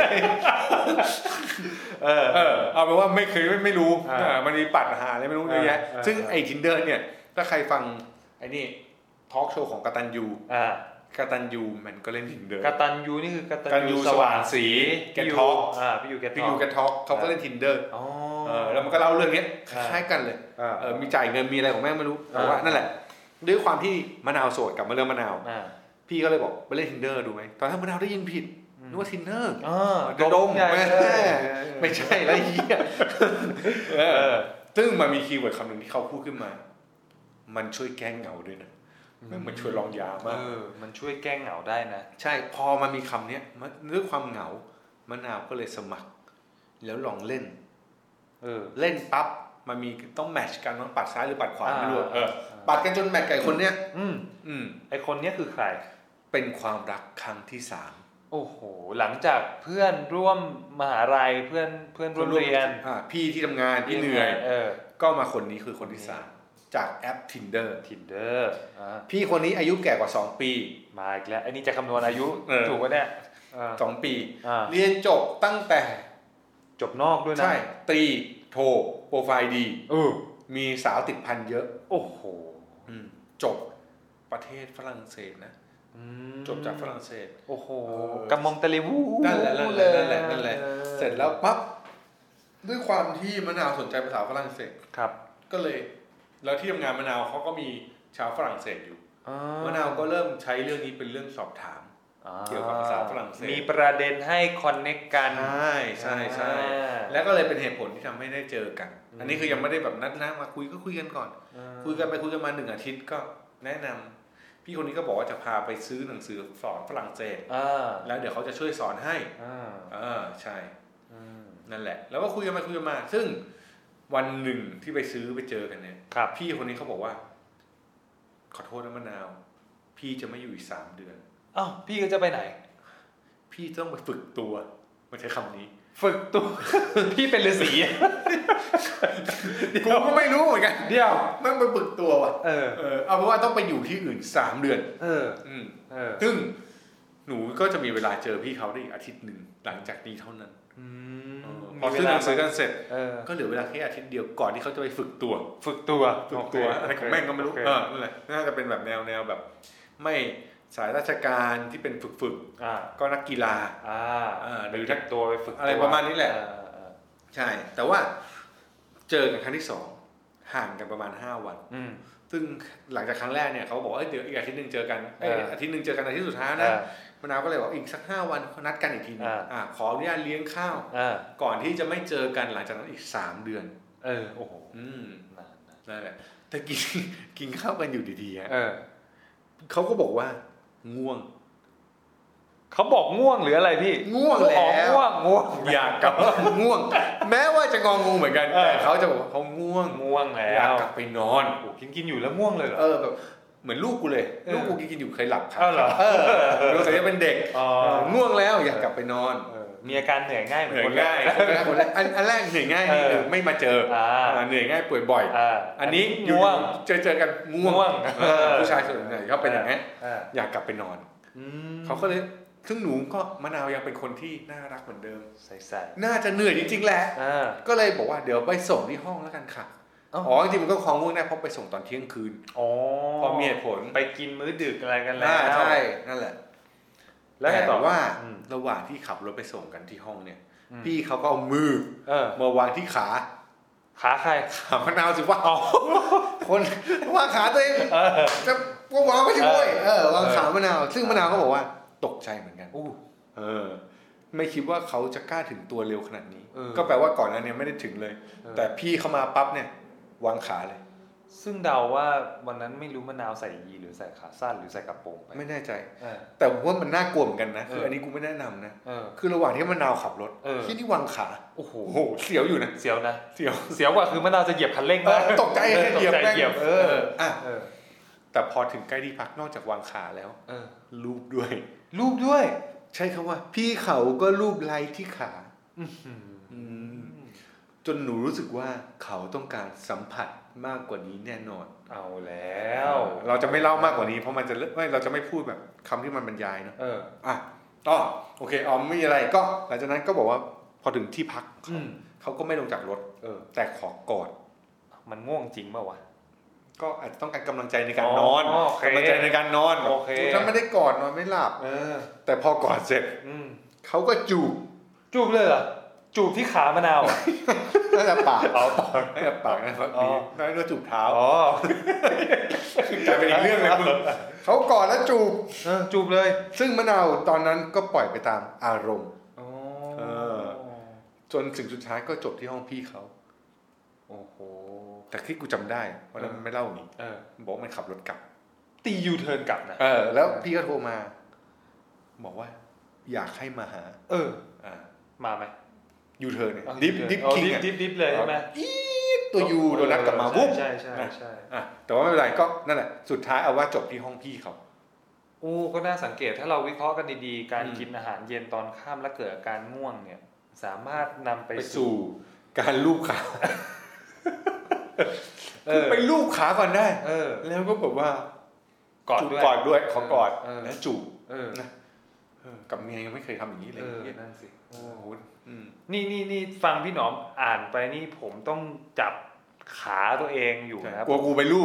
เออเออเอาเป็นว่าไม่เคยไม่ไม่รู้มันมีปัดหาอะไรไม่รู้เยอะแยะซึ่งไอ้ Tinder เนี่ยถ้าใครฟังไอ้นี่ทอล์กโชว์ของกตัญญูอ่ากตัญญูมันก็เล่น Tinder กตัญญูนี่คือกตัญญูสว่างสีแกทอล์กอ่าพี่อยู่แกทอล์กพี่อยู่แกทอล์กเขาก็เล่น Tinder อ๋อเออแล้วมันก็เล่าเรื่องนี้คล้ายกันเลยเออมีจ่ายเงินมีอะไรของแม่งไม่รู้แต่ว่านั่นแหละด้วยความที่มะนาวโสดกับมะเรื่องมะนาวพี่ก็เลยบอกไปเล่น Tinder ดูไหมตอนนั้นมะนาวได้ยินผิดนึกว่า Tinder อ๋อกระดมไม่ใช่ไม่ใช่แล้วเหี้ยเออซึ่งมันมีคีย์เวิร์ดคำหนึ่งที่เขาพูดขึ้นมามันช่วยแก้เหงาด้วยนะมันช่วยรองยามากเออมันช่วยแก้เหงาได้นะใช่พอมันมีคำนี้ด้วยความเหงามะนาวก็เลยสมัครแล้วลองเล่นเออเล่นปั๊บมันมีต้องแมทช์กันต้องปัดซ้ายหรือปัดขวาไม่รู้เออปัดกันจนแมทช์กับคนเนี้ยอืมอืมไอคนเนี้ยคือใครเป็นความรักครั้งที่สามโอ้โหหลังจากเพื่อนร่วมมหาลัยเพื่อนเพื่อนร่วมเรียนอ่าพี่ที่ทำงานพี่เหนื่อยเออก็มาคนนี้คือคนที่สามจากแอป Tinder Tinder พี่คนนี้อายุแก่กว่าสองปีมาอีกแล้วไอ้นี่จะคำนวณอายุถูกป่ะเนี่ยสองปีเรียนจบตั้งแต่จบนอกด้วยนะใช่ตรีโทโปรไฟล์ดีเออมีสาวติดพันเยอะโอ้โหจบประเทศฝรั่งเศสนะจบจากฝรั่งเศสโอ้โหกำมองตะลิวูนั่นแหละนั่นแหละนั่นแหละนั่นแหละเสร็จแล้วปั๊บด้วยความที่มะนาวสนใจภาษาฝรั่งเศสครับก็เลยแล้วที่ทำงานมะนาวเขาก็มีชาวฝรั่งเศสอยู่มะนาวก็เริ่มใช้เรื่องนี้เป็นเรื่องสอบถามเกี่ยวกับภาษาฝรั่งเศสมีประเด็นให้คอนเนคกันใช่ใช่ใช่แล้วก็เลยเป็นเหตุผลที่ทำให้ได้เจอกันอันนี้คือยังไม่ได้แบบนัดนะมาคุยก็คุยกันก่อนคุยกันไปคุยกันมาหนึ่งอาทิตย์ก็แนะนำพี่คนนี้ก็บอกว่าจะพาไปซื้อหนังสือสอนฝรั่งเศสแล้วเดี๋ยวเขาจะช่วยสอนให้อ่าใช่นั่นแหละแล้วก็คุยกันไปคุยกันมาซึ่งวันหนึ่งที่ไปซื้อไปเจอกันเนี่ยพี่คนนี้เขาบอกว่าขอโทษนะมะนาวพี่จะไม่อยู่อีกสามเดือนอ้าวพี่ก็จะไปไหนพี่ต้องไปฝึกตัวมันใช้คำนี้ฝึกตัว พี่เป็นฤาษีกูก็ไม่รู้เหมือนกันเดี๋ยวมันไปฝึกตัวว่ะเออเออเอาเป็นว่าต้องไปอยู่ที่อื่นสามเดือนเอออืมเออซึ่งหนูก็จะมีเวลาเจอพี่เขาได้อีกอาทิตย์นึงหลังจากนี้เท่านั้นพอซื้อหนังสือกันเสร็จก็เหลือเวลาแค่อาทิตย์เดียวก่อนที่เขาจะไปฝึกตัวฝึกตัวฝึกตัวอะไรของแม่งก็ไม่รู้เออนั่นแหละน่าจะเป็นแบบแนวแนวแบบไม่สายราชการที่เป็นฝึกฝึกก็นักกีฬาหรือทักตัวไปฝึกอะไรประมาณนี้แหละใช่แต่ว่าเจอกันครั้งที่สองห่างกันประมาณห้าวันซึ่งหลังจากครั้งแรกเนี่ยเขาบอกว่าเดี๋ยวอีกอาทิตย์นึงเจอกันอาทิตย์นึงเจอกันอาทิตย์สุดท้ายนะมะนาวก็เลยบอกอีกสักห้าวันเขานัดกันอีกทีนึงขออนุญาตเลี้ยงข้าวก่อนที่จะไม่เจอกันหลังจากนั้นอีกสามเดือนเออโอ้โหนั่นแหละแต่กินกินข้าวกันอยู่ดีๆฮะเขาก็บอกว่าง่วงเขาบอกง่วงหรืออะไรพี่ง่วงแล้วง่วงง่วงอยากกลับง่วงแม้ว่าจะงองูเหมือนกันแต่เขาจะบอกเขาง่วงง่วงแล้วอยากกลับไปนอนโอ้กินกินอยู่แล้วง่วงเลยเหรอเออแบบเหมือนลูกกูเลยลูกกูกินอยู่เคยหลับครับเออรู้สึกว่าเป็นเด็กง่วงแล้วอยากกลับไปนอนมีอาการเหนื่อยง่ายเหมือนคนง่ายคนแรกอันแรกเหนื่อยง่ายนี่ไม่มาเจอเหนื่อยง่ายป่วยบ่อยอันนี้ง่วงเจอเจอกันง่วงผู้ชายส่วนใหญ่เขาเป็นอย่างนี้อยากกลับไปนอนเขาก็เลยซึ่งหนูก็มะนาวยังเป็นคนที่น่ารักเหมือนเดิมใส่ๆน่าจะเหนื่อยจริงๆแหละก็เลยบอกว่าเดี๋ยวไปส่งที่ห้องแล้วกันค่ะอ๋อจริงๆมันก็คลองง่วงได้เพราะไปส่งตอนเที่ยงคืนอ๋อพอมีเหตุผลไปกินมื้อดึกอะไรกันแล้วใช่นั่นแหละแล้วแต่ว่าระหว่างที่ขับรถไปส่งกันที่ห้องเนี่ยพี่เขาก็เอามือมาวางที่ขาขาใครขามะนาวสิว่าคนวางขาตัวเองจะวางไม่ใช่วยเออวางขามะนาวซึ่งมะนาวก็บอกว่าตกใจเหมือนกันเออไม่คิดว่าเขาจะกล้าถึงตัวเร็วขนาดนี้ก็แปลว่าก่อนหน้านี้ไม่ได้ถึงเลยแต่พี่เขามาปั๊บเนี่ยวางขาเลยซึ่งเดาว่าวันนั้นไม่รู้มะนาวใส่ยีหรือใส่ขาสั้นหรือใส่กระโปรงไปไม่แน่ใจแต่ผมว่ามันน่ากลัวเหมือนกันนะคืออันนี้กูไม่แนะนำนะคือระหว่างที่มะนาวขับรถที่นี่วางขาโอ้โหเสียวอยู่นะเสียวนะเสียวเสียวกว่าคือมะนาวจะเหยียบคันเร่งนะตกใจเหยียบเหยียบเอออ่ะแต่พอถึงใกล้ที่พักนอกจากวางขาแล้วลูบด้วยลูบด้วยใช่คำว่าพี่เขาก็ลูบไล้ที่ขาจนหนูรู้สึกว่าเขาต้องการสัมผัสมากกว่านี้แน่นอนเอาแล้วเราจะไม่เล่ามากกว่านี้เพราะมันจะไม่เราจะไม่พูดแบบคำที่มันบรรยายเนาะเอออ่ะอ๋อโอเคอ๋อไม่มีอะไรก็หลังจากนั้นก็บอกว่าพอถึงที่พักเขาก็ไม่ลงจากรถเออแต่ขอกอดมันง่วงจริงเปล่าวะก็อาจจะต้องการกำลังใจในการนอนกำลังใจในการนอนถ้าไม่ได้กอดนอนไม่หลับแต่พอกอดเสร็จเขาก็จูบจูบเลยเหรอจูบที่ขามะนาวน่าจะปากเอาปากน่าจะปากนะครับนี่น่าจะจูบเท้าอ๋อกลายเป็นอีกเรื่องเลยมึงเขากอดแล้วจูบจูบเลยซึ่งมะนาวตอนนั้นก็ปล่อยไปตามอารมณ์จนถึงสุดท้ายก็จบที่ห้องพี่เขาโอ้โหแต่ที่กูจำได้เพราะนั้นมันไม่เล่าอย่างนี้บอกมันขับรถกลับตียูเทิร์นกลับนะเออแล้วพี่ก็โทรมาบอกว่าอยากให้มาหาเออมาไหมยูเทิร์นเนี่ยดิฟดิฟคิงดิฟดิฟเลยใช่ไหมอีตัวยูโดนัทกลับมาวุ้บใช่ใช่ใช่แต่ว่าไม่เป็นไรก็นั่นแหละสุดท้ายเอาว่าจบที่ห้องพี่เขาโอ้ก็น่าสังเกตถ้าเราวิเคราะห์กันดีๆการกินอาหารเย็นตอนค่ำแล้วเกิดอาการง่วงเนี่ยสามารถนำไปสู่การลูบขาคือไปลูบขาก่อนได้แล้วก็แบบว่ากอดด้วยกอดด้วยขอกอดแล้วจูบนะกับเมียยังไม่เคยทำอย่างนี้เลยนั่นสิโอ้โหนี่นี่นี่ฟังพี่หนอมอ่านไปนี่ผมต้องจับขาตัวเองอยู่นะครับกลัวกูไปลูบ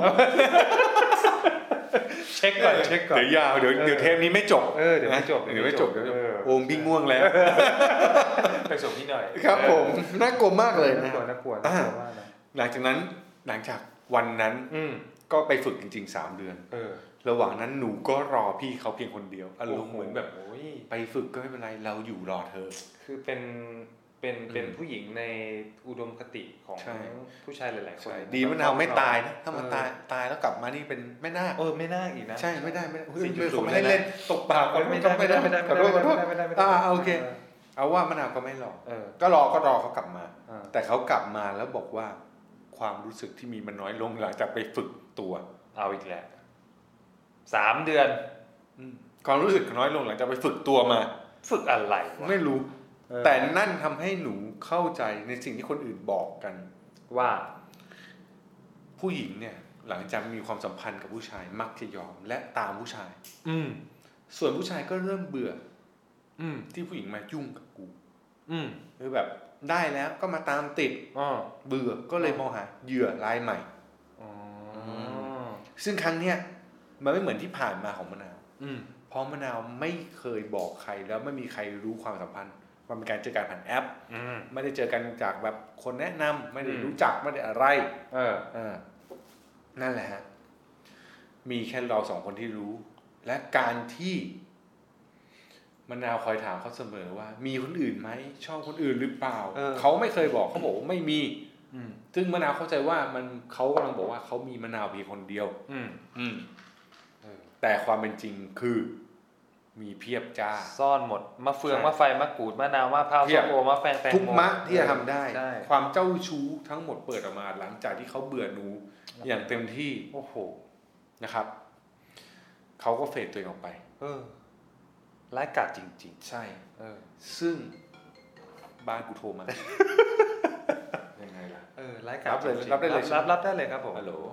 เช็คก่อนเช็คก่อนเดี๋ยวยาวเดี๋ยวเดี๋ยวเทปนี้ไม่จบเออเดี๋ยวไม่จบเดี๋ยวไม่จบเดี๋ยวโอมพี่ง่วงแล้วไปส่งพี่หน่อยครับผมน่ากลัวมากเลยนะน่ากลัวน่ากลัวน่ากลัวมากนะหลังจากนั้นหลังจากวันนั้นก็ไปฝึกจริงๆสามเดือนระหว่างนั้นหนูก็รอพี่เขาเพียงคนเดียวอารมณ์เหมือนแบบไปฝึกก็ไม่เป็นไรเราอยู่รอเธอคือเป็นเป็นเป็นผู้หญิงในอุดมคติของผู้ชายหลายๆคนดีมะนาวไม่ตายนะถ้ามันตายตายแล้วกลับมานี่เป็นไม่น่าเออไม่น่าอีกนะใช่ไม่ได้ไม่ได้เขาไม่ให้เล่นตกปากไม่ได้ไม่ได้ไม่ได้ขอโทษขอโทษอ่าโอเคเอาว่ามะนาวก็ไม่รอก็รอก็รอเขากลับมาแต่เขากลับมาแล้วบอกว่าความรู้สึกที่มีมันน้อยลงหลังจากไปฝึกตัวเอาอีกแล้วสามเดือนความรู้สึกน้อยลงหลังจากไปฝึกตัวมาฝึกอะไรไม่รู้แต่นั่นทำให้หนูเข้าใจในสิ่งที่คนอื่นบอกกันว่าผู้หญิงเนี่ยหลังจากมีความสัมพันธ์กับผู้ชายมักจะยอมและตามผู้ชายอืมส่วนผู้ชายก็เริ่มเบื่ออืมที่ผู้หญิงมายุ่งกับกูอืมคือแบบได้แล้วก็มาตามติดอ๋อเบื่อก็เลยมองหาเหยื่อรายใหม่อ๋อซึ่งครั้งเนี้ยมันไม่เหมือนที่ผ่านมาของมะนาวเพราะมะนาวไม่เคยบอกใครแล้วไม่มีใครรู้ความสัมพันธ์มันเป็นการเจอกันผ่านแอปไม่ได้เจอกันจากแบบคนแนะนำไม่ได้รู้จักไม่ได้อะไรเออเออนั่นแหละฮะมีแค่เราสองคนที่รู้และการที่มะนาวคอยถามเขาเสมอว่ามีคนอื่นไหมชอบคนอื่นหรือเปล่า เออ เขาไม่เคยบอกเขาบอกว่าไม่มีซึ่งมะนาวเข้าใจว่ามันเขากำลังบอกว่าเขามีมะนาวเพียงคนเดียวอืมอืมแต่ความเป็นจริงคือมีเพียบจ้าซ่อนหมดมะเฟืองมะไฟมะกรูดมะนาวมะพร้าวส้มโอมะแฟงแตงโมทุกมะที่จะทำได้ความเจ้าชู้ทั้งหมดเปิดออกมาหลังจากที่เขาเบื่อหนูอย่างเต็มที่โอ้โหนะครับเขาก็เฟดตัวเองออกไปเออร้ายกาจจริงๆใช่เออซึ่งบ้านกูโทรมายังไงล่ะเออร้ายกาจรับเลยรับได้เลยรับรับได้เลยครับผมฮัลโหล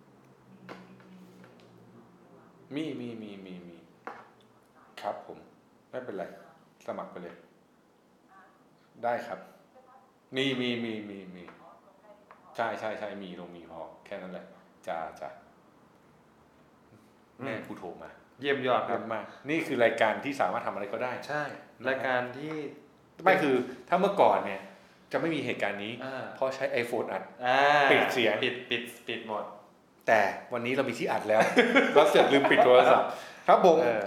มีมีมีมีมีครับผมไม่เป็นไรสมัครไปเลยได้ครับมีมีมีมีมีใช่ใช่ใช่มีลงมีพอแค่นั้นแหละจ้าจ้าแม่กูโทรมาเยี่ยมยอดครับมากนี่คือรายการที่สามารถทำอะไรก็ได้ใช่รายการที่ไม่คือถ้าเมื่อก่อนเนี่ยจะไม่มีเหตุการณ์นี้เพราะใช้ iPhone อัดปิดเสียงปิดปิดปิดหมดแต่วันนี้เรามีที่อัดแล้วเราเสือกลืมปิดโทรศัพท์ครับผมอ่ะ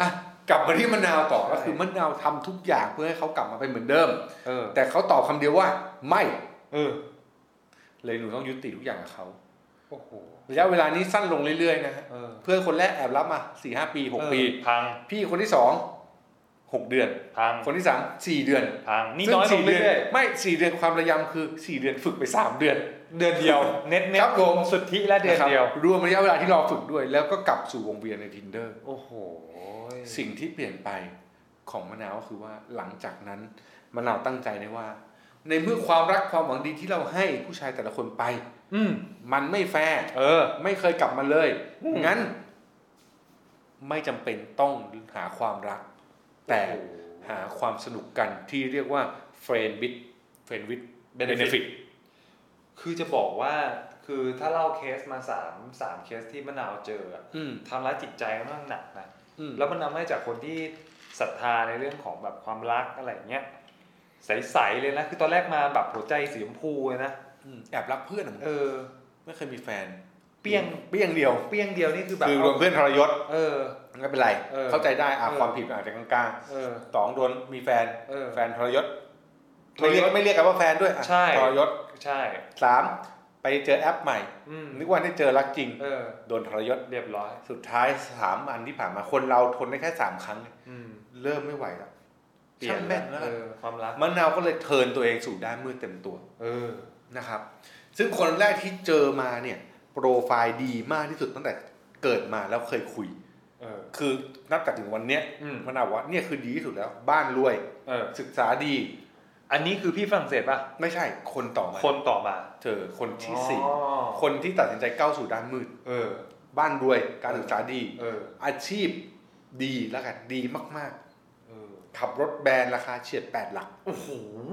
กลับมาที่มะนาวต่อก็คือมะนาวทำทุกอย่างเพื่อให้เขากลับมาเป็นเหมือนเดิมแต่เขาตอบคำเดียวว่าไม่เออเลยหนูต้องยุติทุกอย่างกับเขาโอ้โหระยะเวลานี้สั้นลงเรื่อยๆนะฮะเพื่อนคนแรกแอบรับมา สี่ห้า ปีหกปีพังพี่คนที่สองหกเดือนพังคนที่สามสี่เดือนพังนี่น้อยลงเรื่อยๆไม่สี่เดือนความระยำคือสี่เดือนฝึกไปสามเดือนเดือนเดียวเน็ตๆครับผมสุทธิและเดือนเดียวรวมระยะเวลาที่รอฝึกด้วยแล้วก็กลับสู่วงเวียนใน Tinder โอ้โหสิ่งที่เปลี่ยนไปของมะนาวก็คือว่าหลังจากนั้นมะนาวตั้งใจได้ว่าในเมื่อความรักความหวังดีที่เราให้ผู้ชายแต่ละคนไปอืมมันไม่แฟร์เออไม่เคยกลับมาเลยงั้นไม่จำเป็นต้องหาความรักแต่หาความสนุกกันที่เรียกว่า friend with friend with benefit คือจะบอกว่าคือถ้าเล่าเคสมาสามสามเคสที่มะนาวเจอทำร้ายจิตใจค่อนข้างหนักนะแล้วมันนำให้จากคนที่ศรัทธาในเรื่องของแบบความรักอะไรเงี้ยใสๆเลยนะคือตอนแรกมาแบบหัวใจสีชมพูเลยนะแอบรักเพื่อนเออไม่เคยมีแฟนเปี้ยงเปี้ยงเดียวเปี้ยงเดียวนี่คือแบบคือรวมเพื่อนทรยศเออไม่เป็นไรเข้าใจได้อ่ะความผิดอาจจะกลางๆสองโดนมีแฟนแฟนทรยศไม่เรียกไม่เรียกกันว่าแฟนด้วยทรยศใช่สามไปเจอแอปใหม่นึกว่าได้เจอรักจริงโดนทรยศเรียบร้อยสุดท้ายสามอันที่ผ่านมาคนเราทนได้แค่สามครั้งเริ่มไม่ไหวแล้วช่างแม่งแล้วความรักมะนาวก็เลยเทิร์นตัวเองสู่ด้านมืดเต็มตัวเออนะครับซึ่งคนแรกที่เจอมาเนี่ยโปรไฟล์ดีมากที่สุดตั้งแต่เกิดมาแล้วเคยคุยเออคือนับจากถึงวันเนี้ยมะนาวว่าเนี่ยคือดีที่สุดแล้วบ้านรวยเออศึกษาดีอันนี้คือพี่ฝรั่งเศสป่ะไม่ใช่คนต่อมาคนต่อมาเจอคนที่สี่คนที่ตัดสินใจก้าวสู่ด้านมืดเออบ้านรวยการศึกษาดีเอออาชีพดีแล้วกันดีมากๆเออขับรถแบรนด์ราคาเฉียดแปดหลักโอ้โห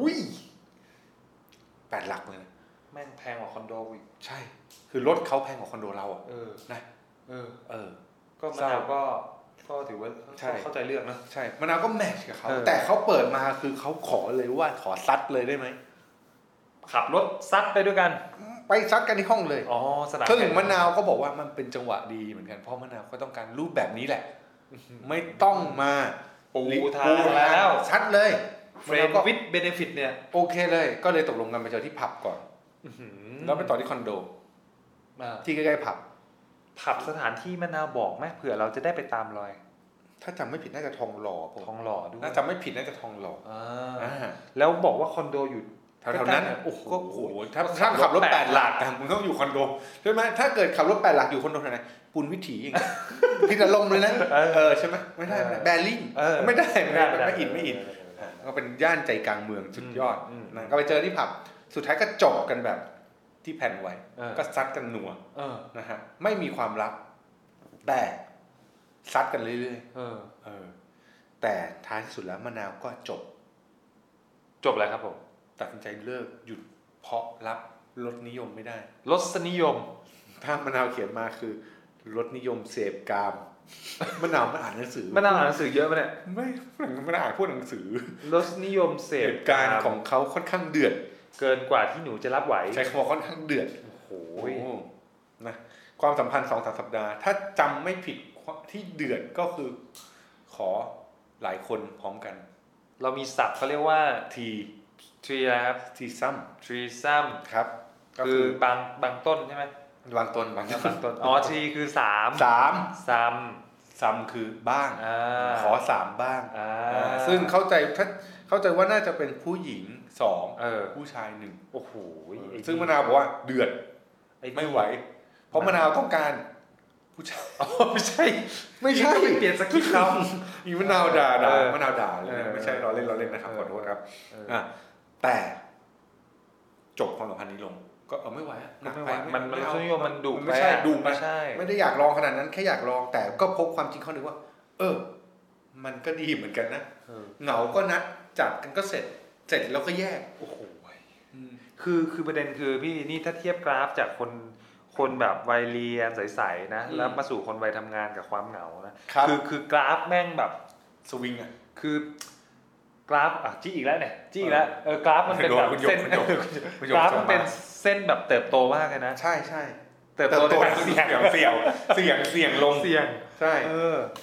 แปดหลักเลยนะแม่งแพงกว่าคอนโดอีกใช่คือรถเขาแพงกว่าคอนโดเราอ่ะเออนะเออเออก็มะนาวก็ก็ถือว่าเข้าใจเลือกนะใช่มะนาวก็แมทช์กับเขาแต่เขาเปิดมาคือเขาขอเลยว่าขอซัดเลยได้ไหมขับรถซัดไปด้วยกันไปซัดกันที่ห้องเลยอ๋อสนามซึ่งมะนาวก็บอกว่ามันเป็นจังหวะดีเหมือนกันเพราะมะนาวก็ต้องการรูปแบบนี้แหละไม่ต้องมาปูทางแล้วชัดเลยเฟรนด์วิดเบเนฟิตเนี่ยโอเคเลยก็เลยตกลงกันไปเจอที่ผับก่อนแล้วไปต่อที่คอนโดที่ใกล้ๆผับผับสถานที่มะนาวบอกไหมเผื่อเราจะได้ไปตามรอยถ้าจำไม่ผิดน่าจะทองหล่อทองหล่อด้วยน่าจำไม่ผิดน่าจะทองหล่ออ่าแล้วบอกว่าคอนโดอยู่แถวๆนั้นโอ้โหก็โหถ้าถ้าขับรถแปดหลักมึงต้องอยู่คอนโดใช่ไหมถ้าเกิดขับรถแปดหลักอยู่คอนโดไหนปุณวิถีอย่างเงี้ยพี่จะลงเลยนะเออใช่ไหมไม่ได้แบริ่งไม่ได้ไม่ได้ไม่อินไม่อินก็เป็นย่านใจกลางเมืองสุดยอดนะก็ไปเจอที่ผับสุดท้ายก็จบกันแบบที่แผ่นไว้ก็ซัดกันหนัวนะฮะไม่มีความลับแต่ซัดกันเรื่อยๆเออเออแต่ท้ายที่สุดแล้วมะนาวก็จบจบอะไรครับผมตัดสินใจเลิกหยุดเพราะรับรสนิยมไม่ได้รสนิยมถ้ามะนาวเขียนมาคือรสนิยมเสพกามมะนาวมันอ่านหนังสือมะนาวอ่านหนังสือเยอะป่ะเนี่ยไม่มะนาวอ่านพวกหนังสือรสนิยมเสพการของเขาค่อนข้างเดือดเกินกว่าที่หนูจะรับไหวใช้คำว่าค่อนข้างเดือดโอ้โหนะความสัมพันธ์ สองถึงสาม สัปดาห์ถ้าจำไม่ผิดที่เดือดก็คือขอหลายคนพร้อมกันเรามีศัพท์เขาเรียกว่าทีทรีครับทีซัมทรีซัมครับคือบางบางต้นใช่ไหมบางต้นบางต้นอ๋อทีคือสามสามซัมซัมคือบ้างขอสามบ้างซึ่งเข้าใจถ้าเข้าใจว่าน่าจะเป็นผู้หญิงสองผู้ชายหนึ่งโอ้โหซึ่งมะนาวบอกว่าเดือดไม่ไหวเพราะมะนาวต้องการผู้ชายอ๋อไม่ใช่ไม่ใช่เปลี่ยนสคริปต์เขาอีมะนาวด่าด่ามะนาวด่าเลยไม่ใช่เราเล่นเราเล่นนะครับขอโทษครับอ่ะแต่จบความสัมพันธ์นี้ลงก็เออไม่ไหวหนักไปมันมันรสนิยมมันดุไม่ใช่ดุไม่ใช่ไม่ได้อยากลองขนาดนั้นแค่อยากลองแต่ก็พบความจริงข้อนึงว่าเออมันก็ดีเหมือนกันนะเหงาก็นัดจัดกันก็เสร็จเสร็จแล้วก็แยกโอ้โหคือคือประเด็นคือพี่นี่ถ้าเทียบกราฟจากคนคนแบบวัยเรียนใสๆนะแล้วมาสู่คนวัยทำงานกับความเหงานะคือคือกราฟแม่งแบบสวิงอ่ะคือกราฟอ่ะจี้อีกแล้วเนี่ยจี้อีกแล้วเออกราฟมันเป็นแบบเส้นกราฟมันเป็นเส้นแบบเติบโตมากเลยนะใช่ใช่เติบโตเสี่ยงเสี่ยงเสี่ยงเสี่ยงลงเสี่ยงใช่เออก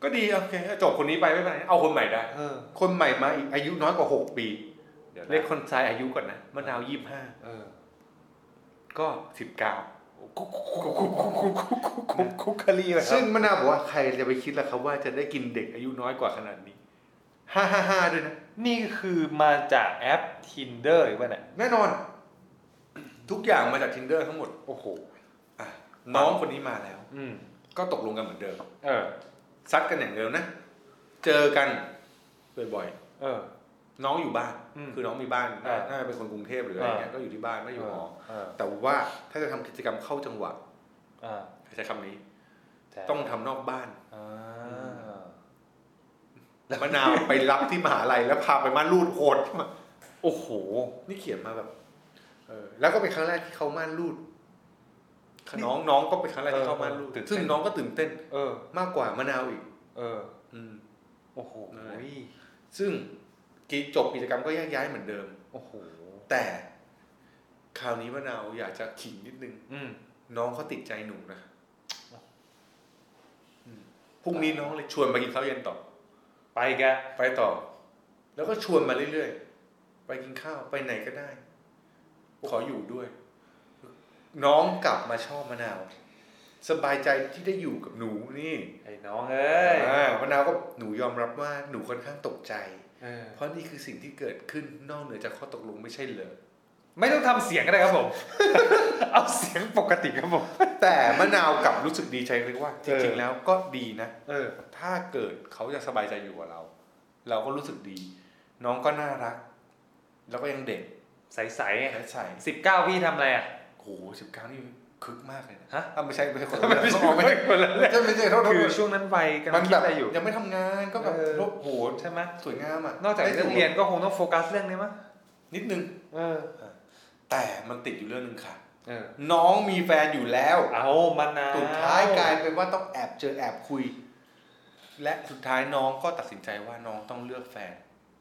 ก็ดีโอเคจบคนนี้ไปไม่เป็นไรเอาคนใหม่ได้คนใหม่มาอีกอายุน้อยกว่าหกปีเรียกคนชายอายุก่อนนะมะนาวยี่สิบห้าก็สิบเก้าคุกคลีเลยซึ่งมะนาวบอกว่าใครจะไปคิดล่ะครับว่าจะได้กินเด็กอายุน้อยกว่าขนาดนี้ห้าห้าห้าด้วยนะนี่คือมาจากแอป Tinder หรือเปล่าเนี่ยแน่นอนทุกอย่างมาจาก Tinder ทั้งหมดโอ้โหอ่ะน้องคนนี้มาแล้วก็ตกลงกันเหมือนเดิมเออซัดกันอย่างเดิมนะเจอกันบ่อยๆเออน้องอยู่บ้านคือน้องมีบ้านน่าจะเป็นคนกรุงเทพหรืออะไรเงี้ยก็อยู่ที่บ้านไม่อยู่หอแต่ว่าถ้าจะทำกิจกรรมเข้าจังหวะใช้คำนี้ต้องทำนอกบ้านมะนาวไปรับที่มหาลัยแล้วพาไปม่านรูดโหดโอ้โหนี่เขียนมาแบบเออแล้วก็เป็นครั้งแรกที่เขาม่านรูดน้องน้องก็เป็นครั้งแรกที่เขาม่านรูดซึ่งน้องก็ตื่นเต้นเออมากกว่ามะนาวอีกเอออืมโอ้โหซึ่งจบกิจกรรมก็แยกย้ายเหมือนเดิมโอ้โหแต่คราวนี้มะนาวอยากจะขิงนิดนึงน้องเขาติดใจหนูนะพรุ่งนี้น้องเลยชวนไปกินข้าวเย็นต่อไปแกไปต่อแล้วก็ชวนมาเรื่อยๆไปกินข้าวไปไหนก็ได้ขออยู่ด้วยน้องกลับมาชอบมะนาวสบายใจที่ได้อยู่กับหนูนี่ไอ้น้องเอ้ยมะนาวก็หนูยอมรับว่าหนูค่อนข้างตกใจเพราะนี่คือสิ่งที่เกิดขึ้นนอกเหนือจากข้อตกลงไม่ใช่เลยไม่ต้องทำเสียงก็ได้ครับผม เอาเสียงปกติครับผมแต่มะนาวกลับรู้สึกดีใจเลยว่าจริงๆแล้วก็ดีนะเออถ้าเกิดเขาจะสบายใจอยู่กับเราเราก็รู้สึกดีน้องก็น่ารักแล้วก็ยังเด็กใสๆใสๆสิบเก้าพี่ทำอะไรอ่ะโหสิบเก้านี่คึกมากเลยนะฮะไม่ใช่ไม่ใช่คนไม่ใช่ไม่ใช่คนละไม่ใช่เท่าๆคือช่วงนั้นวัยกำลังคิดอะไรอยู่ยังไม่ทำงานก็แบบโลดโหดใช่ไหมสวยงามอ่ะนอกจากเรื่องเรียนก็คงต้องโฟกัสเรื่องนี้มั้ยนิดนึงเออแต่มันติดอยู่เรื่องนึงค่ะน้องมีแฟนอยู่แล้วเอามันนะสุดท้ายกลายเป็นว่าต้องแอบเจอแอบคุยและสุดท้ายน้องก็ตัดสินใจว่าน้องต้องเลือกแฟน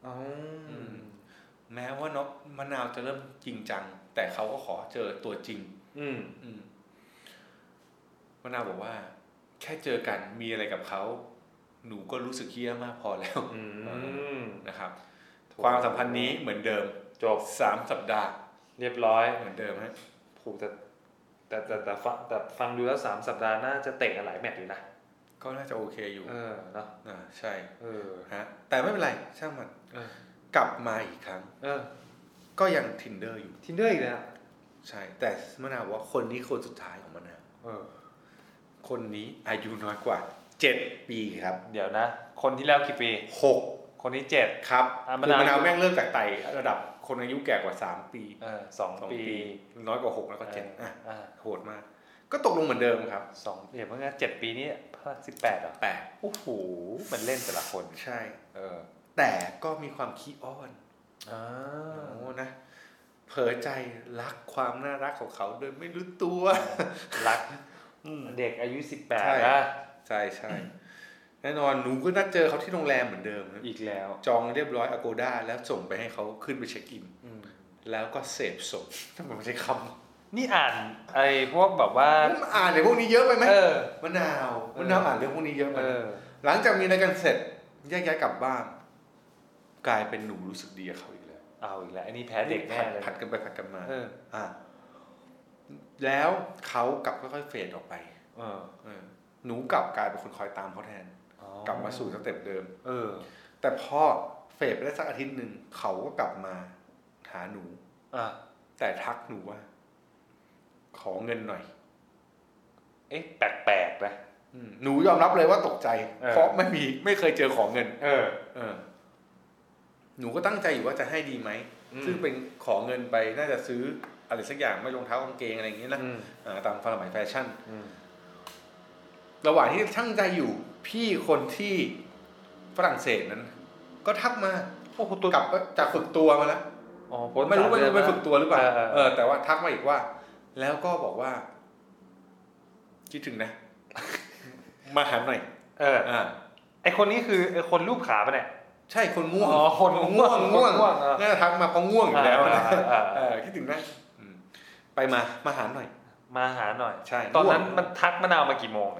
แม้ว่าน้องมะนาวจะเริ่มจริงจังแต่เขาก็ขอเจอตัวจริงอืมอืมมะนาวบอกว่าแค่เจอกันมีอะไรกับเขาหนูก็รู้สึกเหี้ยมากพอแล้วนะครับความสัมพันธ์นี้เหมือนเดิมจบสามสัปดาห์เรียบร้อยเหมือนเดิมฮะผูกแต่แต่แต่แต่ฟังแต่ฟังดูแล้วสามสัปดาห์น่าจะเตะกันหลายแมตช์อยู่นะก็น่าจะโอเคอยู่เออเนาะอ่าใช่เออฮะแต่ไม่เป็นไรช่างมันกลับมาอีกครั้งเออก็ยัง Tinder อยู่ Tinder อีกแล้วใช่แต่มะนาวว่าคนนี้คนสุดท้ายของมะนาวเออคนนี้อายุน้อยกว่าเจ็ดปีครับเดี๋ยวนะคนที่แล้วกี่ปีหกคนนี้เจ็ดครับมะนาวมะนาวแม่งเริ่มจากไต่ระดับคนอายุแก่กว่าสามปีเออสองปีน้อยกว่าหกแล้วก็เจ็ดอ่ะโหดมากก็ตกลงเหมือนเดิมครับสองเดี๋ยวเมื่อเจ็ดปีนี้สิบแปดอ่ะแปดโอ้โหมันเล่นแต่ละคนใช่เออแต่ก็มีความขี้อ้อนอ๋อโอ้นะเผยใจรักความน่ารักของเขาโดยไม่รู้ตัวรักเด็กอายุสิบแปดนะใช่ใช่แน่นอนหนูก็นัดเจอเขาที่โรงแรมเหมือนเดิมอีกแล้วจองเรียบร้อย Agoda แล้วส่งไปให้เขาขึ้นไปเช็คอินแล้วก็เสพส่งทำไมไม่ใช่คำนี่อ่านไอ้พวกแบบว่าอ่านไอ้พวกนี้เยอะไปไหมมะนาวมะนาวอ่านเรื่องพวกนี้เยอะไปหลังจากมีอะไรกันเสร็จแยกย้ายกลับบ้านกลายเป็นหนูรู้สึกดีกับเขาอีกแล้วเอาอีกแล้วอันนี้แพ้เด็กแน่เลยผัดกันไปผัดกันมาอ่าแล้วเขากลับค่อยๆเฟดออกไปเออหนูกลับกลายเป็นคนคอยตามเขาแทนกลับมาสู่สเต็ปเดิมเออแต่พอเฟดไปได้สักอาทิตย์หนึ่งเขาก็กลับมาหาหนูอ่าแต่ทักหนูว่าขอเงินหน่อยเอ๊ะแปลกๆนะหนูยอมรับเลยว่าตกใจเพราะไม่มีไม่เคยเจอของเงินเออเออหนูก็ตั้งใจอยู่ว่าจะให้ดีไหมซึ่งเป็นขอเงินไปน่าจะซื้ออะไรสักอย่างไม่รองเท้ากางเกงอะไรอย่างเงี้ยนะตามสมัยแฟชั่นระหว่างที่ช่างใจอยู่พี่คนที่ฝรั่งเศสนั้นก็ทักมาโอ้โหตัวกลับจากฝึกตัวมาแล้วอ๋อไม่รู้ไม่รู้ไปฝึกตัวหรือเปล่าเออแต่ว่าทักมาอีกว่าแล้วก็บอกว่าคิดถึงนะมาหาหน่อยเอออ่าไอคนนี้คือไอคนรูปขาปะเนี่ยใช่คนง่วงอ๋อคนง่วงง่วงน่าจะทักมาเพราะง่วงอยู่แล้วนะเออคิดถึงนะไปมามาหาหน่อยมาหาหน่อยใช่ตอนนั้นมันทักมะนาวมากี่โมงเนี่ยน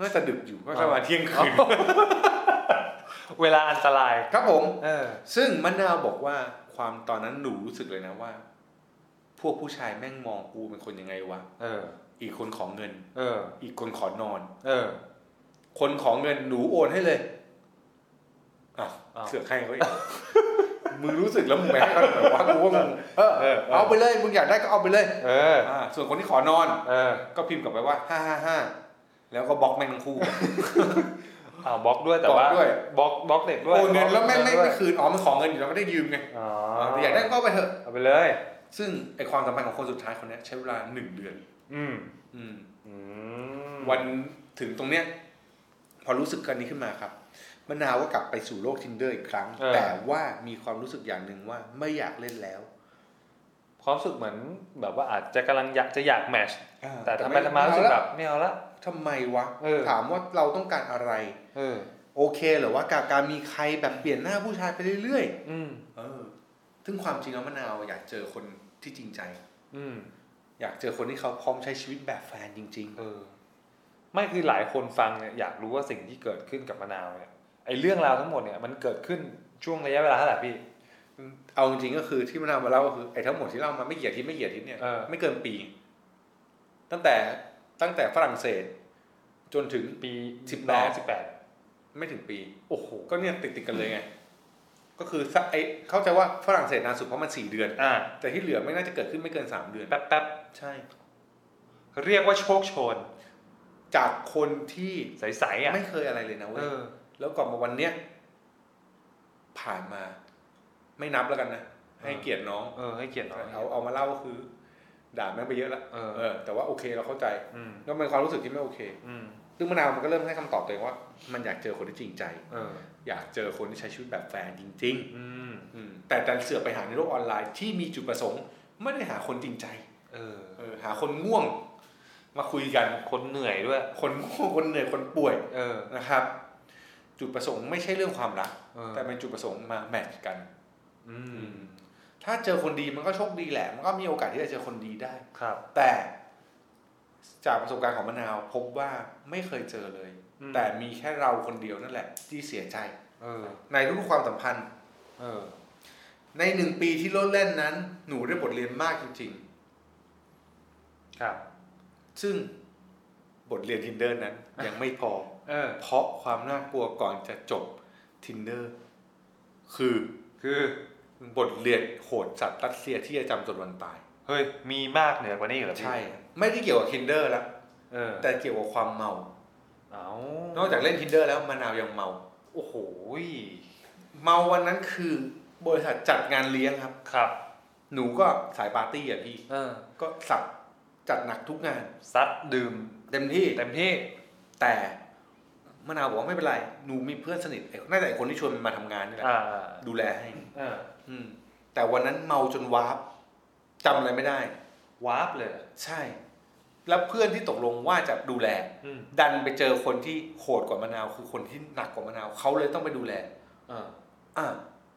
น่าจะดึกอยู่ก็ประมาณเที่ยงคืนเวลาอันตรายครับผมเออซึ่งมะนาวบอกว่าความตอนนั้นหนูรู้สึกเลยนะว่าพวกผู้ชายแม่งมองกูเป็นคนยังไงวะเอออีกคนขอเงินเอออีกคนขอนอนเออคนขอเงินหนูโอนให้เลยอ่ะเสือกให้เขาอีกมึงรู้สึกแล้วมึงไม่ให้เขาแบบว่ากูว่ามึงเออเอาไปเลยมึงอยากได้ก็เอาไปเลยเอออ่าส่วนคนที่ขอนอนเออก็พิมพ์กลับไปว่าห้าห้าห้าแล้วก็บล็อกแม่งทั้งคู่อ้าวบล็อกด้วยแต่ว่าบล็อกบล็อกเด็กด้วยโอนเงินแล้วแม่งไม่ไม่คืนอ๋อมันขอเงินอยู่แล้วไม่ได้ยืมไงอ๋ออยากได้ก็ไปเถอะเอาไปเลยซึ่งไอความสัมพันธ์ของคนสุดท้ายคนนี้ใช้เวลาหนึ่งเดือนอืมอืมวันถึงตรงเนี้ยพอรู้สึกกันนี้ขึ้นมาครับมะนาวก็กลับไปสู่โลก Tinder อีกครั้งแต่ว่ามีความรู้สึกอย่างหนึ่งว่าไม่อยากเล่นแล้วความรู้สึกเหมือนแบบว่าอาจจะกำลังอยากจะอยากแมทช์แต่ทำไมทำไมรู้สึกแบบไม่เอาละทำไมวะถามว่าเราต้องการอะไรเออโอเคเหรอว่าการการมีใครแบบเปลี่ยนหน้าผู้ชายไปเรื่อยๆอืมเออซึ่งความจริงแล้วมะนาวอยากเจอคนที่จริงใจอืมอยากเจอคนที่เขาพร้อมใช้ชีวิตแบบแฟนจริงๆเออไม่คือหลายคนฟังเนี่ยอยากรู้ว่าสิ่งที่เกิดขึ้นกับมะนาวเนี่ยไอ้เรื่องราวทั้งหมดเนี่ยมันเกิดขึ้นช่วงระยะเวลาเท่าไหร่พี่เอาจริงๆก็คือที่มะนาวมาเล่าก็คือไอ้ทั้งหมดที่เล่ามาไม่เกี่ยวที่ไม่เกี่ยวที่เนี่ยไม่เกินปีตั้งแต่ตั้งแต่ฝรั่งเศสจนถึงปีสิบแปด สิบแปดไม่ถึงปีโอ้โหก็เนี่ยติดๆกันเลยไงก็คือไอ้เข้าใจว่าฝรั่งเศสนานสุดเพราะมันสี่เดือนอ่าแต่ที่เหลือไม่น่าจะเกิดขึ้นไม่เกินสามเดือนแป๊บๆใช่เรียกว่าโชคโชนจากคนที่ใสๆอ่ะไม่เคยอะไรเลยนะเว้ยแล้วก่อนมาวันเนี้ยผ่านมาไม่นับแล้วกันนะให้เกียรติน้องเออให้เกียรติน้องเอาเอามาเล่าก็คือด่าแม่งไปเยอะแล้วเออแต่ว่าโอเคเราเข้าใจแล้วเป็นความรู้สึกที่ไม่โอเคซึ่งมะนาวมันก็เริ่มให้คำตอบตัวเองว่ามันอยากเจอคนที่จริงใจอยากเจอคนที่ใช้ชีวิตแบบแฟนจริงๆแต่ดันเสือกไปหาในโลกออนไลน์ที่มีจุดประสงค์ไม่ได้หาคนจริงใจเออหาคนง่วงมาคุยกันคนเหนื่อยด้วยคนง่วงคนเหนื่อยคนป่วยนะครับจุดประสงค์ไม่ใช่เรื่องความรักแต่เป็นจุดประสงค์มาแมทช์กันถ้าเจอคนดีมันก็โชคดีแหละมันก็มีโอกาสที่จะเจอคนดีได้ครับแต่จากประสบการณ์ของมะนาวพบว่าไม่เคยเจอเลยแต่มีแค่เราคนเดียวนั่นแหละที่เสียใจในทุกความสัมพันธ์ในหนึ่งปีที่โลดเล่นนั้นหนูได้บทเรียนมากจริงๆครับซึ่งบทเรียน Tinder นั้นยังไม่พอเพราะความน่ากลัวก่อนจะจบ Tinder คือคือบทเรียนโหดสัตว์รัสเซียที่จะจำจนวันตายเฮ้ยมีมากเหนือกว่านี้เหรอพี่ใช่ไม่ได้เกี่ยวกับ Tinder แล้วแต่เกี่ยวกับความเมาเอานอกจากเล่น Tinder แล้วมะนาวยังเมาโอ้โหเมาวันนั้นคือบริษัทจัดงานเลี้ยงครับครับหนูก็สายปาร์ตี้อ่ะพี่ก็สับจัดหนักทุกงานซัดดื่มเต็มที่เต็มที่แต่มะนาวบอกว่าไม่เป็นไรหนูมีเพื่อนสนิทน่าจะไอ้คนที่ชวนมาทำงานนี่แหละดูแลให้แต่วันนั้นเมาจนวาร์ปจำอะไรไม่ได้วาร์ปเลยใช่แล้วเพื่อนที่ตกลงว่าจะดูแลดันไปเจอคนที่โหดกว่ามะนาวคือคนที่หนักกว่ามะนาวเขาเลยต้องไปดูแลอ่าอ่า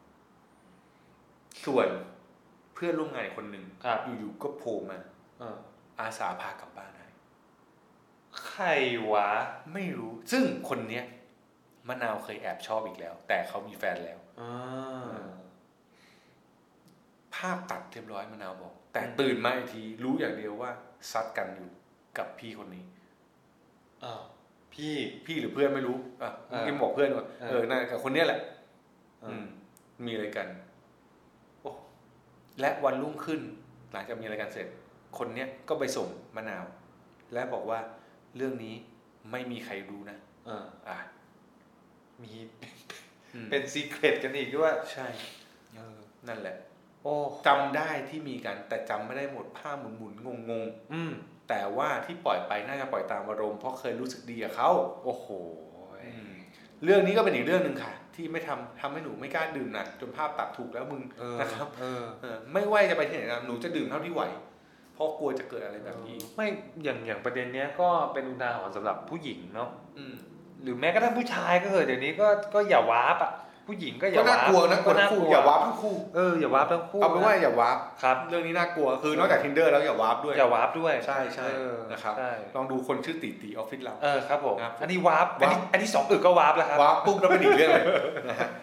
ส่วนเพื่อนร่วมงานคนหนึ่งอยู่ๆก็โผล่มาอาสาพากลับบ้านให้ใครวะไม่รู้ซึ่งคนเนี้ยมะนาวเคยแอบชอบอีกแล้วแต่เขามีแฟนแล้วภาพตัดเรียบร้อยมะนาวบอกแต่ตื่นมาอีกทีรู้อย่างเดียวว่าซัดกันอยู่กับพี่คนนี้อ้าวพี่พี่หรือเพื่อนไม่รู้อ่ะกิมบอกเพื่อนว่าเออนั่นกับคนเนี้ยแหละอืมมีอะไรกันโอ้และวันรุ่งขึ้นหลังจากมีอะไรกันเสร็จคนเนี้ยก็ไปส่งมะนาวและบอกว่าเรื่องนี้ไม่มีใครรู้นะอ่าอ่ะมีเป็นซีเคร็ตกันอีกด้วยใช่เออนั่นแหละโอ้จำได้ที่มีกันแต่จำไม่ได้หมดภาพหมุนๆงงๆอืมแต่ว่าที่ปล่อยไปน่าจะปล่อยตามอารมณ์เพราะเคยรู้สึกดีกับเขาโอ้โหเรื่องนี้ก็เป็นอีกเรื่องนึงค่ะที่ไม่ทำทำให้หนูไม่กล้าดื่มหนักจนภาพตัดถูกแล้วมึงนะครับเออเออไม่ว่าจะไปที่ไหนนะหนูจะดื่มเท่าที่ไหวเพราะกลัวจะเกิดอะไรแบบนี้ไม่อย่างอย่างประเด็นเนี้ยก็เป็นอุทาหรณ์สำหรับผู้หญิงเนาะหรือแม้กระทั่งผู้ชายก็เถอะเดี๋ยวนี้ก็ก็อย่าวาร์ปอ่ะผู้หญิงก็อย่าน่ากลัวนะกลัวทั้งคู่อย่าวาร์ปทั้งคู่เอออย่าวาร์ปทั้งคู่เอาเป็นว่าอย่าวาร์ปครับเรื่องนี้น่ากลัวคือนอกจาก Tinder แล้วอย่าวาร์ปด้วยอย่าวาร์ปด้วยใช่ๆนะครับลองดูคนชื่อตีตีออฟฟิศเราเออครับผมอันนี้วาร์ปอันนี้อันนี้สองอึกก็วาร์ปแล้วครับวาร์ปปุ๊บแล้วเป็นอีกเรื่องเลยนะฮะ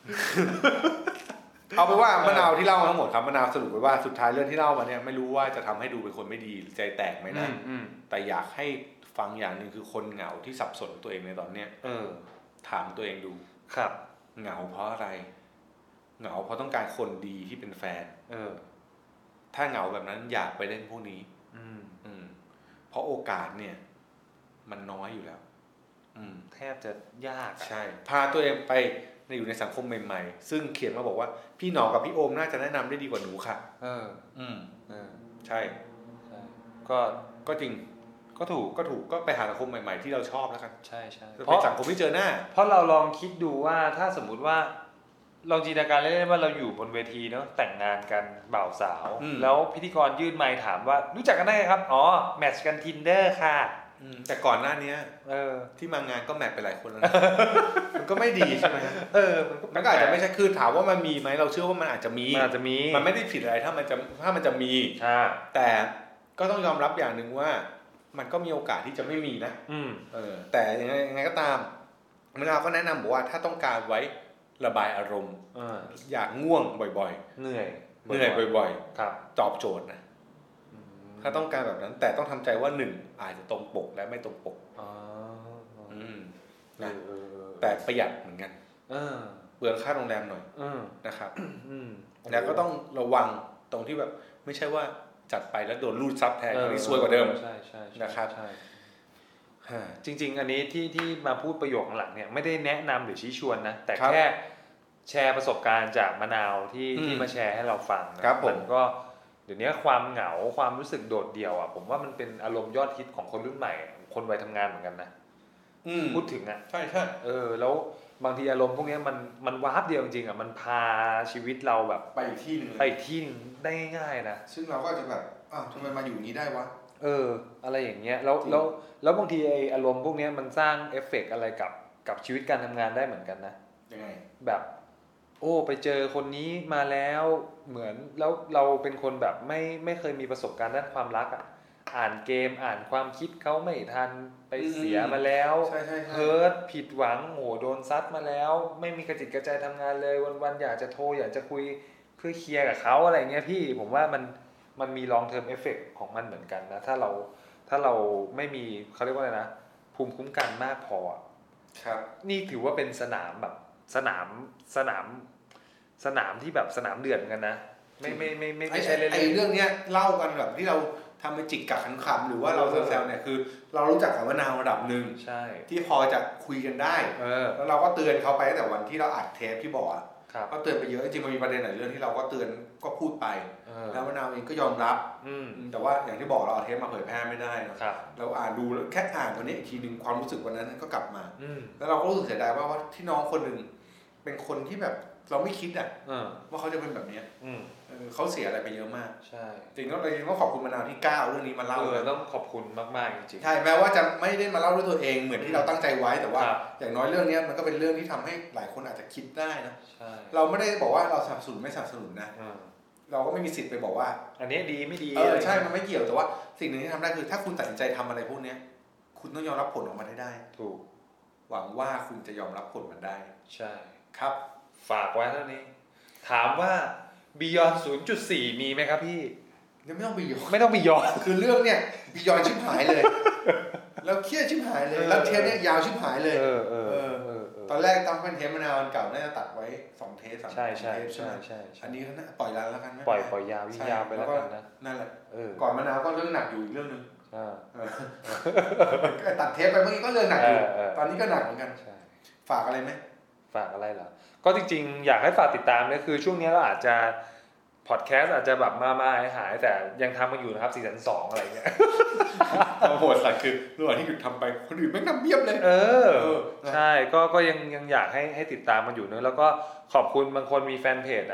เอาไปว่ามะนาวที่เล่าทั้งหมดครับมะนาวสรุปไว้ว่าสุดท้ายเรื่องที่เล่ามาเนี่ยไม่รู้ว่าจะทำให้ดูเป็นคนไม่ดีใจแตกไหมนะแต่อยากให้ฟังอย่างนึงคือคนเหงาที่สับสนตัวเองในตอนเนี้ยเออถามตัวเองดูครับเหงาเพราะอะไรเหงาเพราะต้องการคนดีที่เป็นแฟนเออถ้าเหงาแบบนั้นอยากไปเล่นพวกนี้อืมอืมเพราะโอกาสเนี่ยมันน้อยอยู่แล้วอืมแทบจะยากใช่พาตัวเองไปในอยู่ในสังคมใหม่ๆซึ่งเขียนมาบอกว่าพี่หนอกับพี่โอมน่าจะแนะนำได้ดีกว่าหนูค่ะเอออืมเออใช่ก็ก็จริงก็ถูกก็ถูกก็ไปหาสังคมใหม่ๆที่เราชอบแล้วกันใช่ใช่เพราะสังคมที่เจอหน้าเพราะเราลองคิดดูว่าถ้าสมมุติว่าลองจินตนาการเล่นๆว่าเราอยู่บนเวทีเนาะแต่งงานกันบ่าวสาวแล้วพิธีกรยื่นไมค์ถามว่ารู้จักกันได้ครับอ๋อแมทช์กัน Tinder ค่ะแต่ก่อนหน้านี้เออที่มางานก็แมทไปหลายคนแล้วมันก็ไม่ดีใช่ไหมเออมันก็อาจจะไม่ใช่คือถามว่ามันมีไหมเราเชื่อว่ามันอาจจะมีมันอาจจะมีมันไม่ได้ผิดอะไรถ้ามันจะถ้ามันจะมีแต่ก็ต้องยอมรับอย่างนึงว่ามันก็มีโอกาสที่จะไม่มีนะเออแต่ยังไงยังไงก็ตามมะนาวก็แนะนำบอกว่าถ้าต้องการไว้ระบายอารมณ์อยากง่วงบ่อยๆเหนื่อยเหนื่อยบ่อยๆครับตอบโจทย์นะถ้าต้องการแบบนั้นแต่ต้องทำใจว่าหนึ่งอาจจะตรงปกและไม่ตรงปกอ๋ออืมนะแต่ประหยัดเหมือนกันเออเปลืองค่าโรงแรมหน่อยนะครับแล้วก็ต้องระวังตรงที่แบบไม่ใช่ว่าจัดไปแล้วโดนรูดซับแทนนี่ซวยกว่าเดิมใช่ใช่นะครับจริงๆอันนี้ที่ที่มาพูดประโยคหลังเนี่ยไม่ได้แนะนำหรือชี้ชวนนะแต่แค่แชร์ประสบการณ์จากมะนาวที่ที่มาแชร์ให้เราฟังนะผมก็เดี๋ยวนี้ความเหงาความรู้สึกโดดเดี่ยวอ่ะผมว่ามันเป็นอารมณ์ยอดฮิตของคนรุ่นใหม่คนวัยทำงานเหมือนกันนะพูดถึงอ่ะใช่ใช่เออแล้วบางทีอารมณ์พวกนี้มันมันวาร์ปเดียวจริงๆอ่ะมันพาชีวิตเราแบบไปอีกที่นึงไปอีกที่นึงได้ง่ายๆนะซึ่งเราก็จะแบบอ้าวทำไมมาอยู่นี้ได้วะเอออะไรอย่างเงี้ยแล้วแล้วแล้วบางทีไออารมณ์พวกนี้มันสร้างเอฟเฟกต์อะไรกับกับชีวิตการทำงานได้เหมือนกันนะยังไงแบบโอ้ไปเจอคนนี้มาแล้วเหมือนแล้วเราเป็นคนแบบไม่ไม่เคยมีประสบการณ์ด้านความรักอ่ะอ่านเกมอ่านความคิดเขาไม่ทันไปเสียมาแล้วเฮิร์ตผิดหวังโหโดนซัดมาแล้วไม่มีกระจิตกระใจทำงานเลยวันๆอยากจะโทรอยากจะคุยเพื่อเคลียร์กับเขาอะไรเงี้ยพี่ผมว่ามันมันมี long term effect ของมันเหมือนกันนะถ้าเราถ้าเราไม่มีเขาเรียกว่าอะไรนะภูมิคุ้มกันมากพอครับนี่ถือว่าเป็นสนามแบบสนามสนามสนามที่แบบสนามเดือดกันนะไม่ไม่ไม่ไม่ไม่ใช่เล่นไอ้เรื่องเนี้ยเล่ากันแบบที่เราทำเป็นจิกกัดขันขำหรือว่าเราแซวๆเนี่ยคือเรารู้จักกับมะนาวระดับหนึ่งใช่ที่พอจะคุยกันได้แล้วเราก็เตือนเขาไปตั้งแต่วันที่เราอัดเทปที่บอกก็เตือนไปเยอะจริงๆมันมีประเด็นหลายเรื่องที่เราก็เตือนก็พูดไปแล้วมะนาวเองก็ยอมรับแต่ว่าอย่างที่บอกเราเอาเทปมาเผยแพร่ไม่ได้นะเราอ่านดูแค่อ่านวันนี้อีกทีนึงความรู้สึกวันนั้นก็กลับมาแล้วเราก็รู้สึกเสียดายว่าว่าที่น้องคนนึงเป็นคนที่แบบเราไม่คิดอ่ะว่าเขาจะเป็นแบบนี้เขาเสียอะไรไปเยอะมากใช่จริงๆต้องจริงๆต้องขอบคุณมะนาวที่กล้าเอาเรื่องนี้มาเล่าเลยต้องขอบคุณมากๆจริงๆใช่แม้ว่าจะไม่ได้มาเล่าด้วยตัวเองเหมือนที่เราตั้งใจไว้แต่ว่าอย่างน้อยเรื่องนี้มันก็เป็นเรื่องที่ทำให้หลายคนอาจจะคิดได้นะเราไม่ได้บอกว่าเราสนับสนุนไม่สนับสนุนนะเราก็ไม่มีสิทธิ์ไปบอกว่าอันนี้ดีไม่ดีเออใช่มันไม่เกี่ยวแต่ว่าสิ่งหนึ่งที่ทำได้คือถ้าคุณตัดสินใจทำอะไรพวกนี้คุณต้องยอมรับผลออกมาได้ถูกหวังว่าคุณจะยอมรับผลมันได้ใช่ครับฝากไว้เท่านี้ถามว่า Beyond ศูนย์จุดสี่ มีไหมครับพี่ยังไม่ต้อง Beyond ไม่ต้อง Beyond คือเรื่องเนี้ย Beyond ชิบหายเลยแล้วเครียดชิบหายเลยแล้วเทปเนี้ยยาวชิบหายเลยเออเออตอนแรกตั้งเป็นเทปมะนาวอันเก่าน่าจะตัดไว้สองเทปสามเทปใช่ใช่ใช่อันนี้ก็ปล่อยแล้วกันปล่อยปล่อยยาวยิ่งยาวไปแล้วกันนะนั่นแหละก่อนมะนาวก็เรื่องหนักอยู่อีกเรื่องนึงอ่าตัดเทปไปเมื่อกี้ก็เรื่องหนักอยู่ตอนนี้ก็หนักเหมือนกันฝากอะไรไหมฝากอะไรเหรอก็จริงๆอยากให้ฝากติดตามเนี่ยคือช่วงนี้เราอาจจะพอดแคสต์อาจจะแบบมามาหายแต่ยังทำมาอยู่นะครับซีซั่นสองอะไรเงี้ยโหดสัตว์คือระหว่างที่หยุดทำไปคนอื่นไม่นำเบี้ยบเลยเออใช่ก็ก็ยังยังอยากให้ให้ติดตามมันอยู่เนอะแล้วก็ขอบคุณบางคนมีแฟนเพจอ่ะ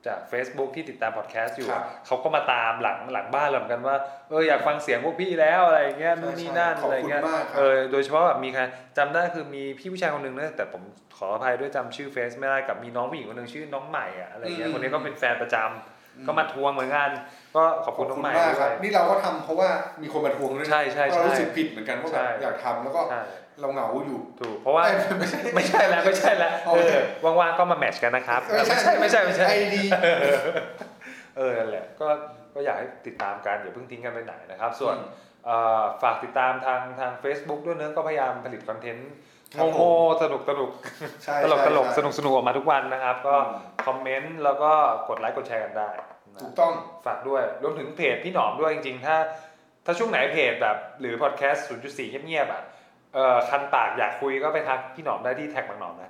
จาก Facebook ที่ติดตามพอดแคสต์อยู่เขาก็มาตามหลังหลังบ้านเราเหมือนกันว่าเอออยากฟังเสียงพวกพี่แล้วอะไรเงี้ยนู่นนี่นั่นอะไรเงี้ยเออโดยเฉพาะแบบมีใครจำได้คือมีพี่ผู้ชายคนนึงนะแต่ผมขออภัยด้วยจำชื่อเฟซไม่ได้กับมีน้องผู้หญิงคนนึงชื่อน้องใหม่อะอะไรเงี้ยคนนี้ก็เป็นแฟนประจำก็มาทวงเหมือนกันก็ขอบคุณน้องใหม่ด้วยนี่เราก็ทำเพราะว่ามีคนมาทวงด้วยใช่ใช่เรารู้สึกผิดเหมือนกันว่าแบบอยากทำแล้วก็เราเหงาอยู่ถูกเพราะว่าไม่ใช่แล้วไม่ใช่แล้วเออว่างๆก็มาแมทช์กันนะครับไม่ใช่ไม่ใช่ไม่ใช่ไอดีเออนั่นแหละก็ก็อยากให้ติดตามกันอย่าเพิ่งทิ้งกันไปไหนนะครับส่วนฝากติดตามทางทาง Facebook ด้วยเนื้อก็พยายามผลิตคอนเทนต์โง่ๆสนุกสนุกตลกตลกสนุกสนุกออกมาทุกวันนะครับก็คอมเมนต์แล้วก็กดไลค์กดแชร์กันได้ถูกต้องฝากด้วยรวมถึงเพจพี่หนอมด้วยจริงๆถ้าถ้าช่วงไหนเพจแบบหรือพอดแคสต์ ศูนย์จุดสี่ เงียบๆอ่ะเอ่อคันปากอยากคุยก็ไปทักพี่หนอมได้ที่แท็กบางหนอมนะ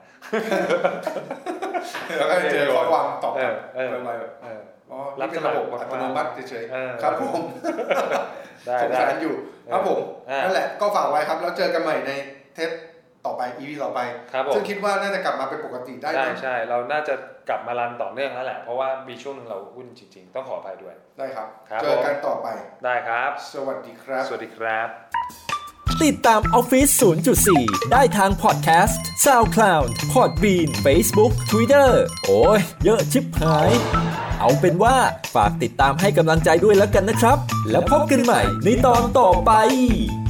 แล้วก็เจอข้อความตอบกลับไปแบบรับสมัครอัตโนมัติเฉยๆครับผมสงสารอยู่ครับผมนั่นแหละก็ฝากไว้ครับแล้วเจอกันใหม่ในเทปต่อไป อี พี ต่อไปซึ่งคิดว่าน่าจะกลับมาเป็นปกติได้ใช่ใช่เราน่าจะกลับมารันต่อเนื่องแล้วแหละเพราะว่ามีช่วงนึงเราวุ่นจริงๆต้องขออภัยด้วยได้ครับเจอกันต่อไปได้ครับสวัสดีครับสวัสดีครับติดตาม Office ศูนย์จุดสี่ ได้ทางพอดแคสต์ SoundCloud Podbean Facebook Twitter โอ้ยเยอะชิบหายเอาเป็นว่าฝากติดตามให้กำลังใจด้วยแล้วกันนะครับแล้วพบกันใหม่ในตอนต่อไป